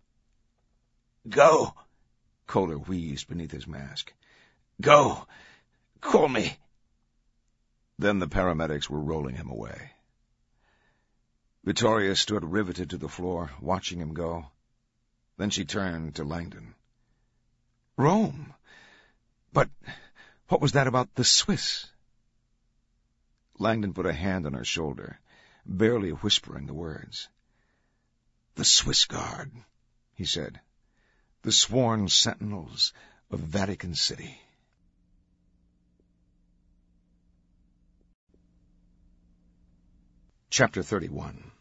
"Go," Kohler wheezed beneath his mask. "Go. Call me." Then the paramedics were rolling him away. Vittoria stood riveted to the floor, watching him go. Then she turned to Langdon. "Rome? But what was that about the Swiss?" Langdon put a hand on her shoulder, barely whispering the words. "The Swiss Guard," he said. "The sworn sentinels of Vatican City." Chapter thirty-one.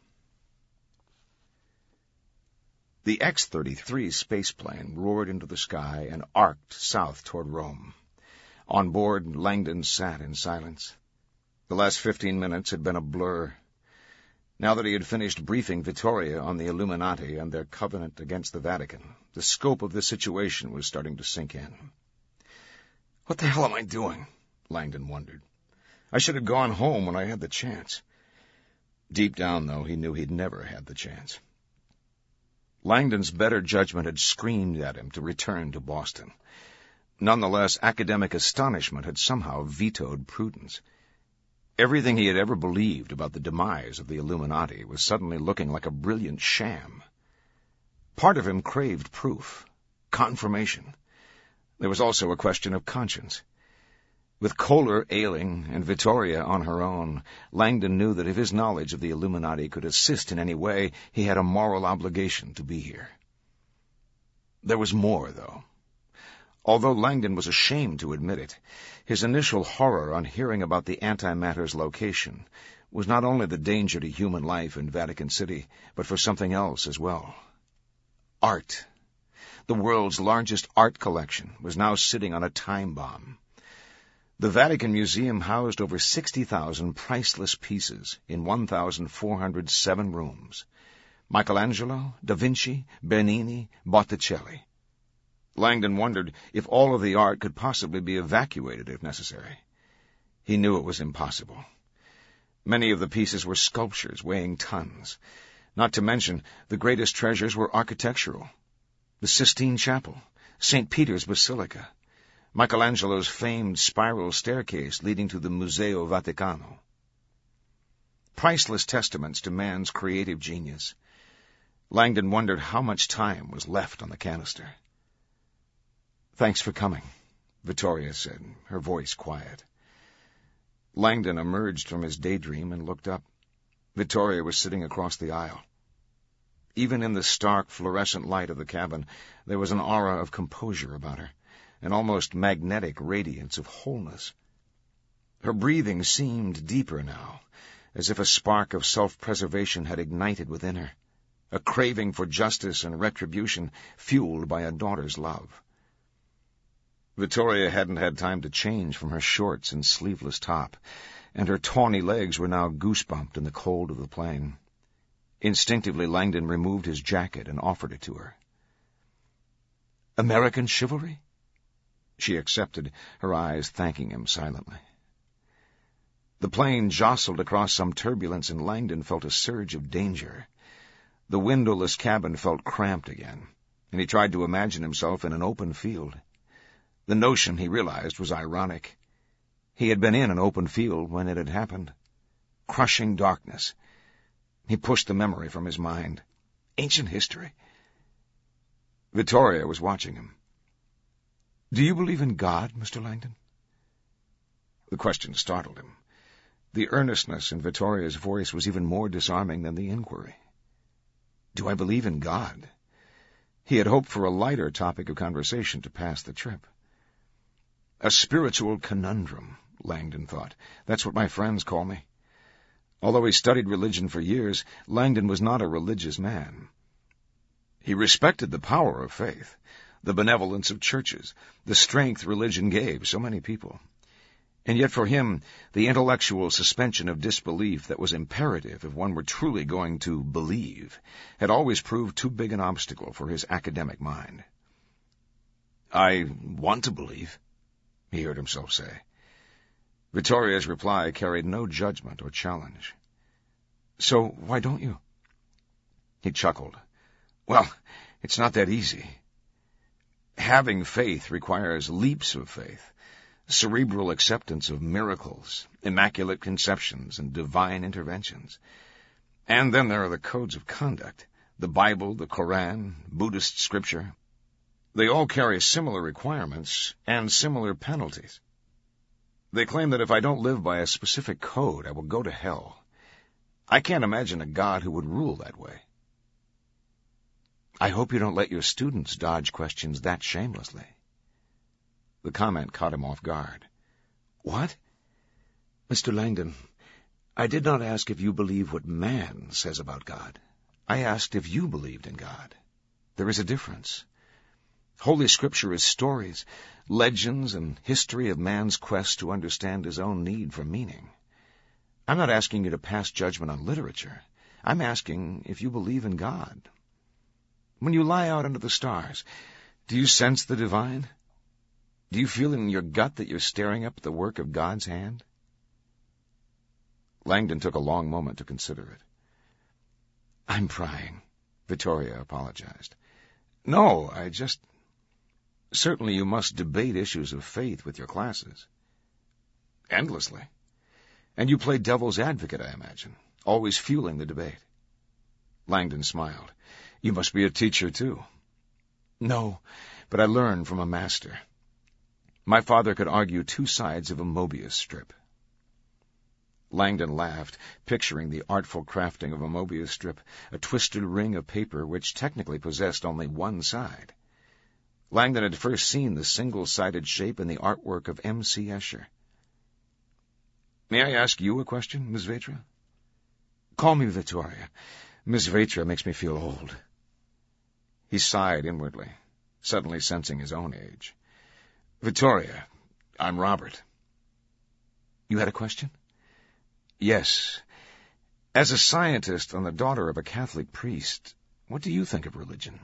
The X thirty-three spaceplane roared into the sky and arced south toward Rome. On board, Langdon sat in silence. The last fifteen minutes had been a blur. Now that he had finished briefing Vittoria on the Illuminati and their covenant against the Vatican, the scope of the situation was starting to sink in. "What the hell am I doing?" Langdon wondered. "I should have gone home when I had the chance." Deep down, though, he knew he'd never had the chance. Langdon's better judgment had screamed at him to return to Boston. Nonetheless, academic astonishment had somehow vetoed prudence. Everything he had ever believed about the demise of the Illuminati was suddenly looking like a brilliant sham. Part of him craved proof, confirmation. There was also a question of conscience. With Kohler ailing and Vittoria on her own, Langdon knew that if his knowledge of the Illuminati could assist in any way, he had a moral obligation to be here. There was more, though. Although Langdon was ashamed to admit it, his initial horror on hearing about the antimatter's location was not only the danger to human life in Vatican City, but for something else as well. Art. The world's largest art collection was now sitting on a time bomb. The Vatican Museum housed over sixty thousand priceless pieces in one thousand four hundred seven rooms. Michelangelo, Da Vinci, Bernini, Botticelli. Langdon wondered if all of the art could possibly be evacuated if necessary. He knew it was impossible. Many of the pieces were sculptures weighing tons. Not to mention, the greatest treasures were architectural. The Sistine Chapel, Saint Peter's Basilica, Michelangelo's famed spiral staircase leading to the Museo Vaticano. Priceless testaments to man's creative genius. Langdon wondered how much time was left on the canister. "Thanks for coming," Vittoria said, her voice quiet. Langdon emerged from his daydream and looked up. Vittoria was sitting across the aisle. Even in the stark, fluorescent light of the cabin, there was an aura of composure about her, an almost magnetic radiance of wholeness. Her breathing seemed deeper now, as if a spark of self-preservation had ignited within her, a craving for justice and retribution fueled by a daughter's love. Vittoria hadn't had time to change from her shorts and sleeveless top, and her tawny legs were now goosebumped in the cold of the plane. Instinctively, Langdon removed his jacket and offered it to her. "American chivalry?" She accepted, her eyes thanking him silently. The plane jostled across some turbulence, and Langdon felt a surge of danger. The windowless cabin felt cramped again, and he tried to imagine himself in an open field. The notion, he realized, was ironic. He had been in an open field when it had happened. Crushing darkness. He pushed the memory from his mind. Ancient history. Vittoria was watching him. "Do you believe in God, Mister Langdon?" The question startled him. The earnestness in Vittoria's voice was even more disarming than the inquiry. "Do I believe in God?" He had hoped for a lighter topic of conversation to pass the trip. A spiritual conundrum, Langdon thought. That's what my friends call me. Although he studied religion for years, Langdon was not a religious man. He respected the power of faith, the benevolence of churches, the strength religion gave so many people. And yet for him, the intellectual suspension of disbelief that was imperative if one were truly going to believe had always proved too big an obstacle for his academic mind. "I want to believe," he heard himself say. Vittoria's reply carried no judgment or challenge. "So why don't you?" He chuckled. "Well, it's not that easy. Having faith requires leaps of faith, cerebral acceptance of miracles, immaculate conceptions, and divine interventions. And then there are the codes of conduct, the Bible, the Koran, Buddhist scripture. They all carry similar requirements and similar penalties. They claim that if I don't live by a specific code, I will go to hell. I can't imagine a God who would rule that way." "I hope you don't let your students dodge questions that shamelessly." The comment caught him off guard. "What?" "Mister Langdon, I did not ask if you believe what man says about God. I asked if you believed in God. There is a difference. Holy Scripture is stories, legends, and history of man's quest to understand his own need for meaning. I'm not asking you to pass judgment on literature. I'm asking if you believe in God. When you lie out under the stars, do you sense the divine? Do you feel in your gut that you're staring up at the work of God's hand?" Langdon took a long moment to consider it. "I'm prying," Vittoria apologized. "No, I just... Certainly you must debate issues of faith with your classes." "Endlessly. And you play devil's advocate, I imagine, always fueling the debate." Langdon smiled. "You must be a teacher, too." "No, but I learn from a master. My father could argue two sides of a Mobius strip. Langdon laughed, picturing the artful crafting of a Mobius strip, a twisted ring of paper which technically possessed only one side. Langdon had first seen the single-sided shape in the artwork of M C Escher. "May I ask you a question, Miss Vetra?" "Call me Vittoria. Miss Vetra makes me feel old." He sighed inwardly, suddenly sensing his own age. "Vittoria, I'm Robert." "You had a question?" "Yes. As a scientist and the daughter of a Catholic priest, what do you think of religion?"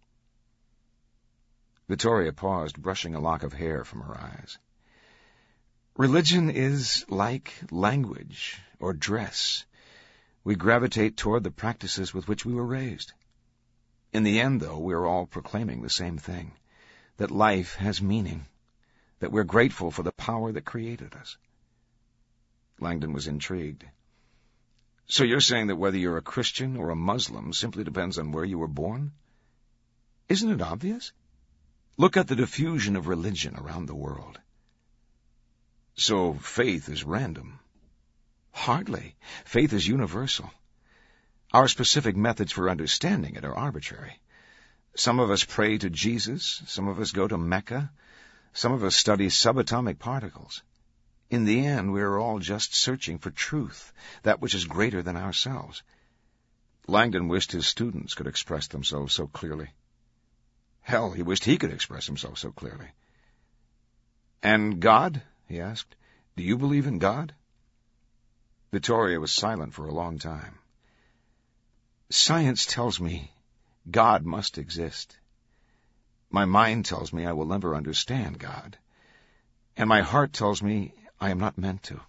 Vittoria paused, brushing a lock of hair from her eyes. "Religion is like language or dress. We gravitate toward the practices with which we were raised. In the end, though, we are all proclaiming the same thing, that life has meaning, that we're grateful for the power that created us." Langdon was intrigued. "So you're saying that whether you're a Christian or a Muslim simply depends on where you were born? Isn't it obvious? Look at the diffusion of religion around the world." "So faith is random?" "Hardly. Faith is universal. Our specific methods for understanding it are arbitrary. Some of us pray to Jesus, some of us go to Mecca, some of us study subatomic particles. In the end, we are all just searching for truth, that which is greater than ourselves." Langdon wished his students could express themselves so clearly. Hell, he wished he could express himself so clearly. "And God?" he asked. "Do you believe in God?" Vittoria was silent for a long time. "Science tells me God must exist. My mind tells me I will never understand God. And my heart tells me I am not meant to."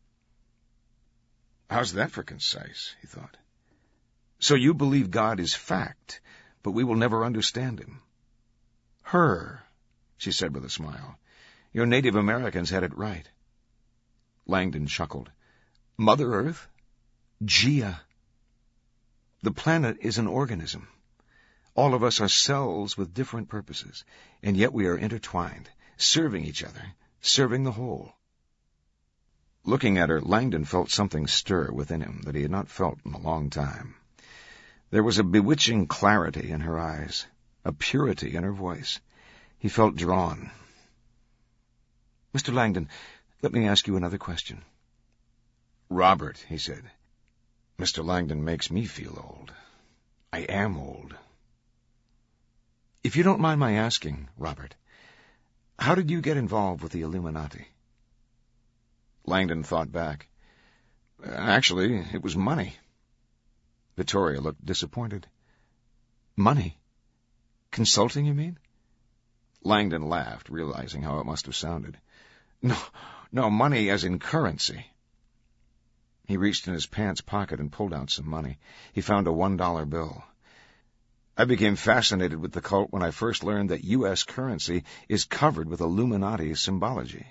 "How's that for concise?" he thought. "So you believe God is fact, but we will never understand him." "Her," she said with a smile. "Your Native Americans had it right." Langdon chuckled. "Mother Earth? Gia. The planet is an organism. All of us are cells with different purposes, and yet we are intertwined, serving each other, serving the whole." Looking at her, Langdon felt something stir within him that he had not felt in a long time. There was a bewitching clarity in her eyes, a purity in her voice. He felt drawn. "Mister Langdon, let me ask you another question." "Robert," he said. "Mister Langdon makes me feel old. I am old." "If you don't mind my asking, Robert, how did you get involved with the Illuminati?" Langdon thought back. "Actually, it was money." Vittoria looked disappointed. "Money? Consulting, you mean?" Langdon laughed, realizing how it must have sounded. No, no, money as in currency." He reached in his pants pocket and pulled out some money. He found a one-dollar bill. "I became fascinated with the cult when I first learned that U S currency is covered with Illuminati symbology."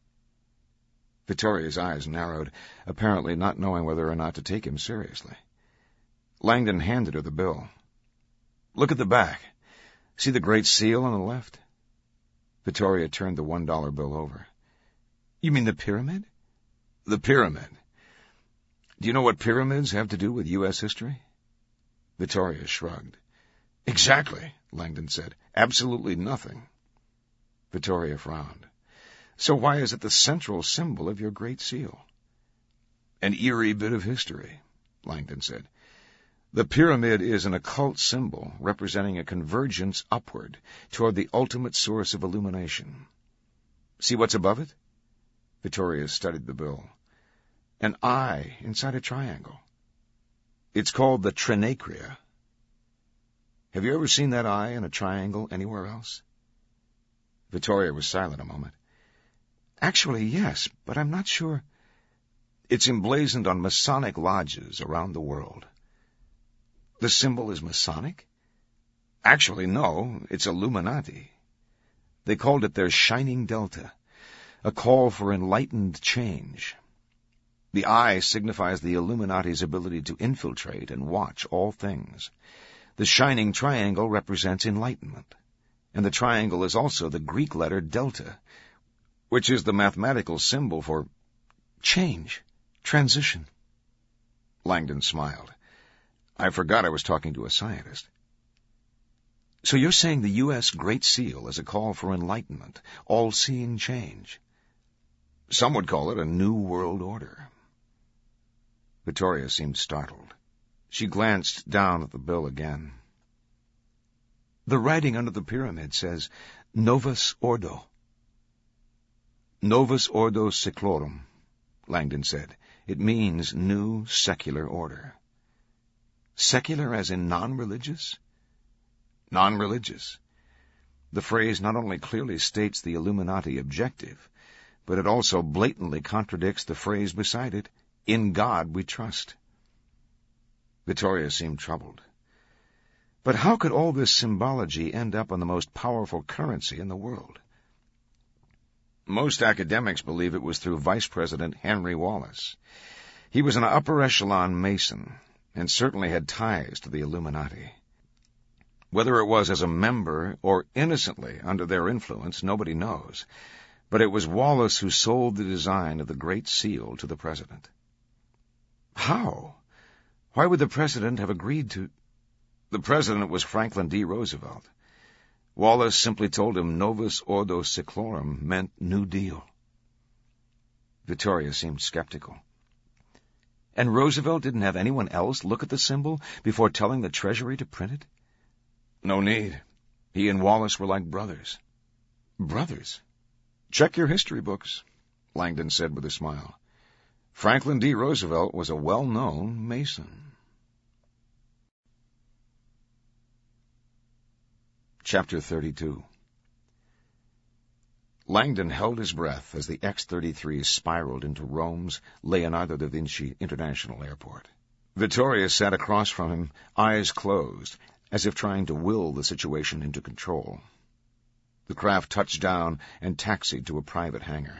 Vittoria's eyes narrowed, apparently not knowing whether or not to take him seriously. Langdon handed her the bill. "Look at the back. See the Great Seal on the left?" Vittoria turned the one-dollar bill over. "You mean the pyramid?" "The pyramid. Do you know what pyramids have to do with U S history?" Vittoria shrugged. "Exactly," Langdon said. "Absolutely nothing." Vittoria frowned. "So why is it the central symbol of your Great Seal?" "An eerie bit of history," Langdon said. "The pyramid is an occult symbol representing a convergence upward toward the ultimate source of illumination. See what's above it?" Vittoria studied the bill. "An eye inside a triangle. It's called the Trinacria. Have you ever seen that eye in a triangle anywhere else?" Vittoria was silent a moment. "Actually, yes, but I'm not sure." "It's emblazoned on Masonic lodges around the world." "The symbol is Masonic?" "Actually, no. It's Illuminati. They called it their Shining Delta, a call for enlightened change. The eye signifies the Illuminati's ability to infiltrate and watch all things. The shining triangle represents enlightenment, and the triangle is also the Greek letter delta, which is the mathematical symbol for change, transition. Langdon smiled. I forgot I was talking to a scientist. So you're saying the U S Great Seal is a call for enlightenment, all-seeing change? Some would call it a new world order. Vittoria seemed startled. She glanced down at the bill again. The writing under the pyramid says, Novus Ordo. Novus Ordo Seclorum, Langdon said. It means new secular order. Secular as in non-religious? Non-religious. The phrase not only clearly states the Illuminati objective, but it also blatantly contradicts the phrase beside it, in God we trust. Vittoria seemed troubled. But how could all this symbology end up on the most powerful currency in the world? Most academics believe it was through Vice President Henry Wallace. He was an upper echelon Mason, and certainly had ties to the Illuminati. Whether it was as a member or innocently under their influence, nobody knows, but it was Wallace who sold the design of the Great Seal to the President. How? Why would the President have agreed to... The President was Franklin D. Roosevelt. Wallace simply told him Novus Ordo Seclorum meant New Deal. Vittoria seemed skeptical. And Roosevelt didn't have anyone else look at the symbol before telling the Treasury to print it? No need. He and Wallace were like brothers. Brothers? Check your history books, Langdon said with a smile. Franklin D. Roosevelt was a well-known Mason. Chapter thirty-two. Langdon held his breath as the X thirty-three spiraled into Rome's Leonardo da Vinci International Airport. Vittoria sat across from him, eyes closed, as if trying to will the situation into control. The craft touched down and taxied to a private hangar.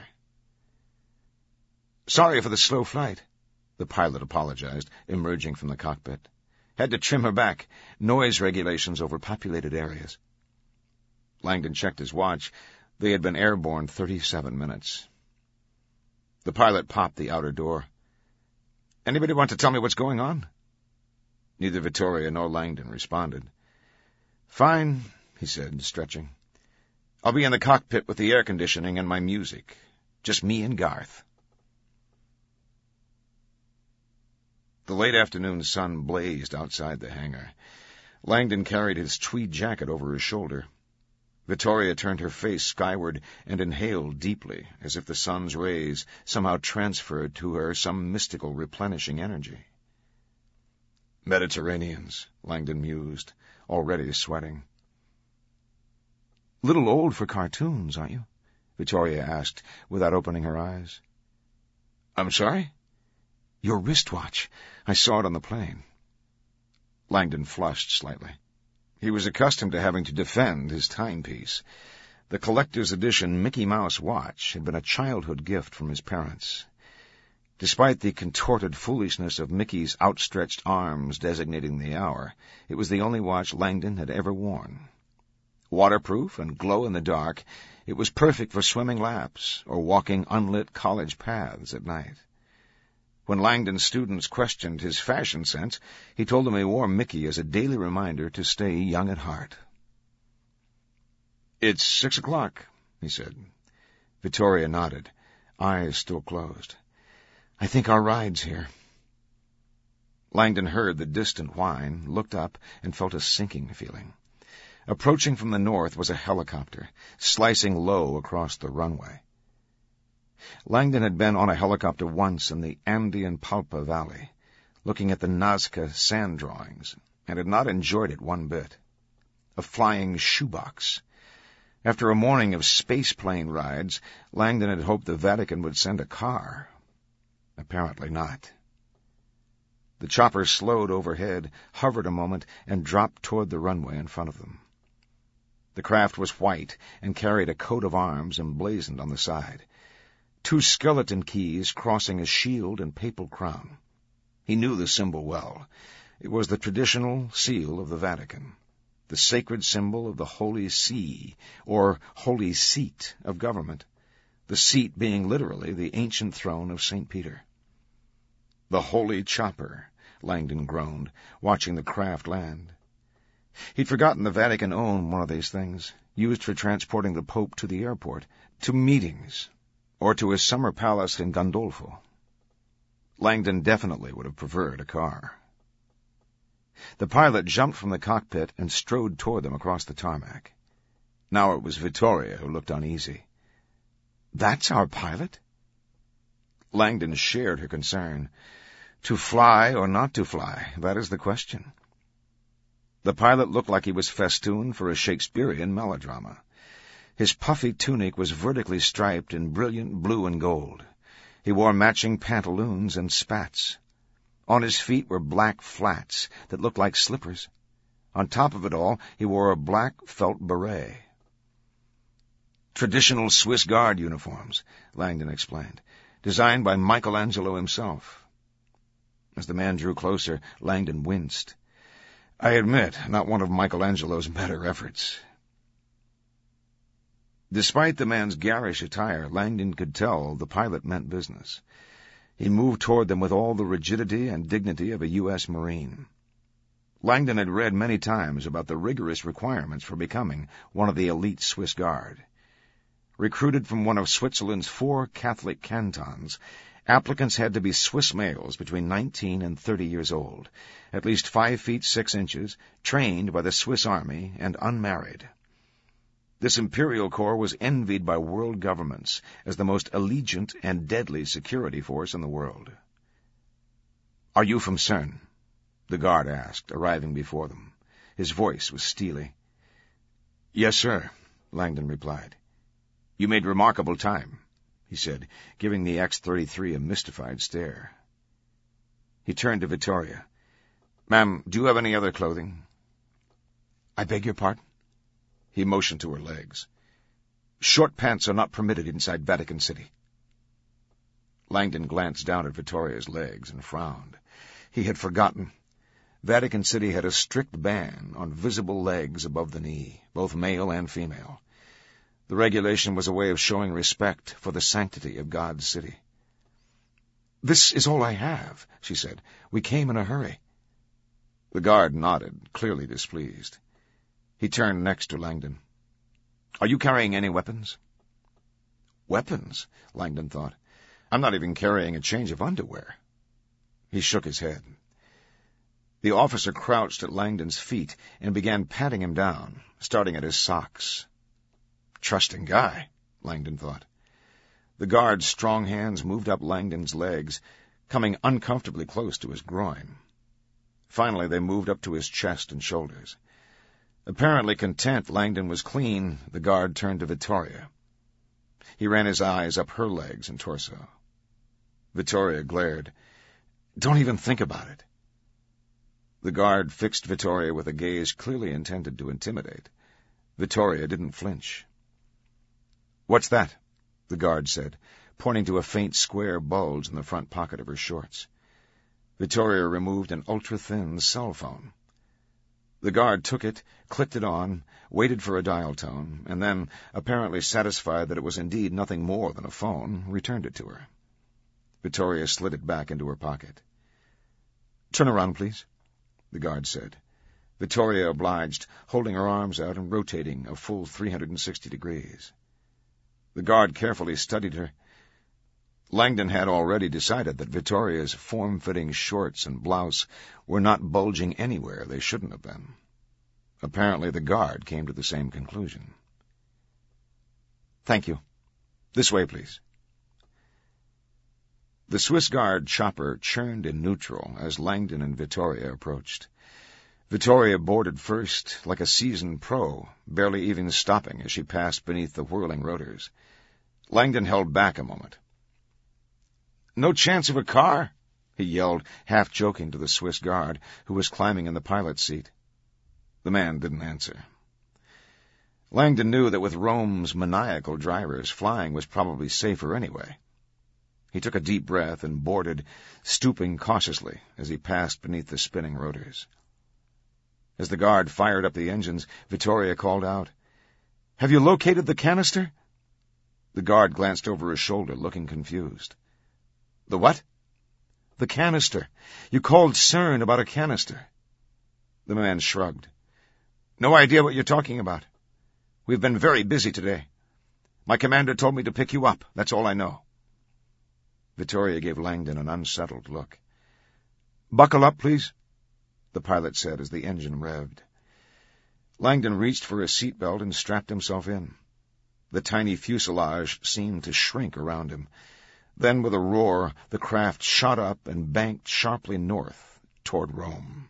Sorry for the slow flight, the pilot apologized, emerging from the cockpit. Had to trim her back. Noise regulations over populated areas. Langdon checked his watch. They had been airborne thirty-seven minutes. The pilot popped the outer door. Anybody want to tell me what's going on? Neither Vittoria nor Langdon responded. Fine, he said, stretching. I'll be in the cockpit with the air conditioning and my music. Just me and Garth. The late afternoon sun blazed outside the hangar. Langdon carried his tweed jacket over his shoulder. Vittoria turned her face skyward and inhaled deeply, as if the sun's rays somehow transferred to her some mystical replenishing energy. Mediterraneans, Langdon mused, already sweating. Little old for cartoons, aren't you? Vittoria asked, without opening her eyes. I'm sorry? Your wristwatch. I saw it on the plane. Langdon flushed slightly. He was accustomed to having to defend his timepiece. The collector's edition Mickey Mouse watch had been a childhood gift from his parents. Despite the contorted foolishness of Mickey's outstretched arms designating the hour, it was the only watch Langdon had ever worn. Waterproof and glow-in-the-dark, it was perfect for swimming laps or walking unlit college paths at night. When Langdon's students questioned his fashion sense, he told them he wore Mickey as a daily reminder to stay young at heart. It's six o'clock, he said. Vittoria nodded, eyes still closed. I think our ride's here. Langdon heard the distant whine, looked up, and felt a sinking feeling. Approaching from the north was a helicopter, slicing low across the runway. Langdon had been on a helicopter once in the Andean Palpa Valley, looking at the Nazca sand drawings, and had not enjoyed it one bit. A flying shoebox. After a morning of spaceplane rides, Langdon had hoped the Vatican would send a car. Apparently not. The chopper slowed overhead, hovered a moment, and dropped toward the runway in front of them. The craft was white and carried a coat of arms emblazoned on the side. Two skeleton keys crossing a shield and papal crown. He knew the symbol well. It was the traditional seal of the Vatican, the sacred symbol of the Holy See, or Holy Seat of government, the seat being literally the ancient throne of Saint Peter. "The holy chopper," Langdon groaned, watching the craft land. He'd forgotten the Vatican owned one of these things, used for transporting the Pope to the airport, to meetings, or to his summer palace in Gandolfo. Langdon definitely would have preferred a car. The pilot jumped from the cockpit and strode toward them across the tarmac. Now it was Vittoria who looked uneasy. "That's our pilot?" Langdon shared her concern. To fly or not to fly, that is the question. The pilot looked like he was festooned for a Shakespearean melodrama. His puffy tunic was vertically striped in brilliant blue and gold. He wore matching pantaloons and spats. On his feet were black flats that looked like slippers. On top of it all, he wore a black felt beret. "Traditional Swiss Guard uniforms," Langdon explained, "designed by Michelangelo himself." As the man drew closer, Langdon winced. "I admit, not one of Michelangelo's better efforts." Despite the man's garish attire, Langdon could tell the pilot meant business. He moved toward them with all the rigidity and dignity of a U S Marine. Langdon had read many times about the rigorous requirements for becoming one of the elite Swiss Guard. Recruited from one of Switzerland's four Catholic cantons, applicants had to be Swiss males between nineteen and thirty years old, at least five feet six inches, trained by the Swiss Army, and unmarried. This imperial corps was envied by world governments as the most allegiant and deadly security force in the world. "Are you from CERN?" the guard asked, arriving before them. His voice was steely. "Yes, sir," Langdon replied. "You made remarkable time," he said, giving the X thirty-three a mystified stare. He turned to Vittoria. "Ma'am, do you have any other clothing?" "I beg your pardon?" He motioned to her legs. "Short pants are not permitted inside Vatican City." Langdon glanced down at Vittoria's legs and frowned. He had forgotten. Vatican City had a strict ban on visible legs above the knee, both male and female. The regulation was a way of showing respect for the sanctity of God's city. "This is all I have," she said. "We came in a hurry." The guard nodded, clearly displeased. He turned next to Langdon. "Are you carrying any weapons?" "Weapons?" Langdon thought. "I'm not even carrying a change of underwear." He shook his head. The officer crouched at Langdon's feet and began patting him down, starting at his socks. Trusting guy, Langdon thought. The guard's strong hands moved up Langdon's legs, coming uncomfortably close to his groin. Finally, they moved up to his chest and shoulders. Apparently content Langdon was clean, the guard turned to Vittoria. He ran his eyes up her legs and torso. Vittoria glared. "Don't even think about it." The guard fixed Vittoria with a gaze clearly intended to intimidate. Vittoria didn't flinch. "What's that?" the guard said, pointing to a faint square bulge in the front pocket of her shorts. Vittoria removed an ultra-thin cell phone. The guard took it, clicked it on, waited for a dial tone, and then, apparently satisfied that it was indeed nothing more than a phone, returned it to her. Vittoria slid it back into her pocket. "Turn around, please," the guard said. Vittoria obliged, holding her arms out and rotating a full three hundred sixty degrees. The guard carefully studied her. Langdon had already decided that Vittoria's form-fitting shorts and blouse were not bulging anywhere they shouldn't have been. Apparently the guard came to the same conclusion. "Thank you. This way, please." The Swiss Guard chopper churned in neutral as Langdon and Vittoria approached. Vittoria boarded first, like a seasoned pro, barely even stopping as she passed beneath the whirling rotors. Langdon held back a moment. "No chance of a car?" he yelled, half-joking to the Swiss Guard, who was climbing in the pilot's seat. The man didn't answer. Langdon knew that with Rome's maniacal drivers, flying was probably safer anyway. He took a deep breath and boarded, stooping cautiously as he passed beneath the spinning rotors. As the guard fired up the engines, Vittoria called out, "Have you located the canister?" The guard glanced over his shoulder, looking confused. The what? The canister. You called CERN about a canister. The man shrugged. No idea what you're talking about. We've been very busy today. My commander told me to pick you up. That's all I know. Vittoria gave Langdon an unsettled look. Buckle up, please, the pilot said as the engine revved. Langdon reached for his seatbelt and strapped himself in. The tiny fuselage seemed to shrink around him. Then, with a roar, the craft shot up and banked sharply north toward Rome.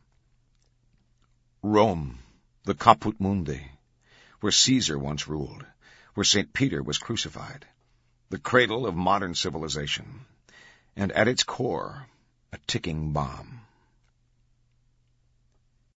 Rome, the Caput Mundi, where Caesar once ruled, where Saint Peter was crucified, the cradle of modern civilization, and at its core, a ticking bomb.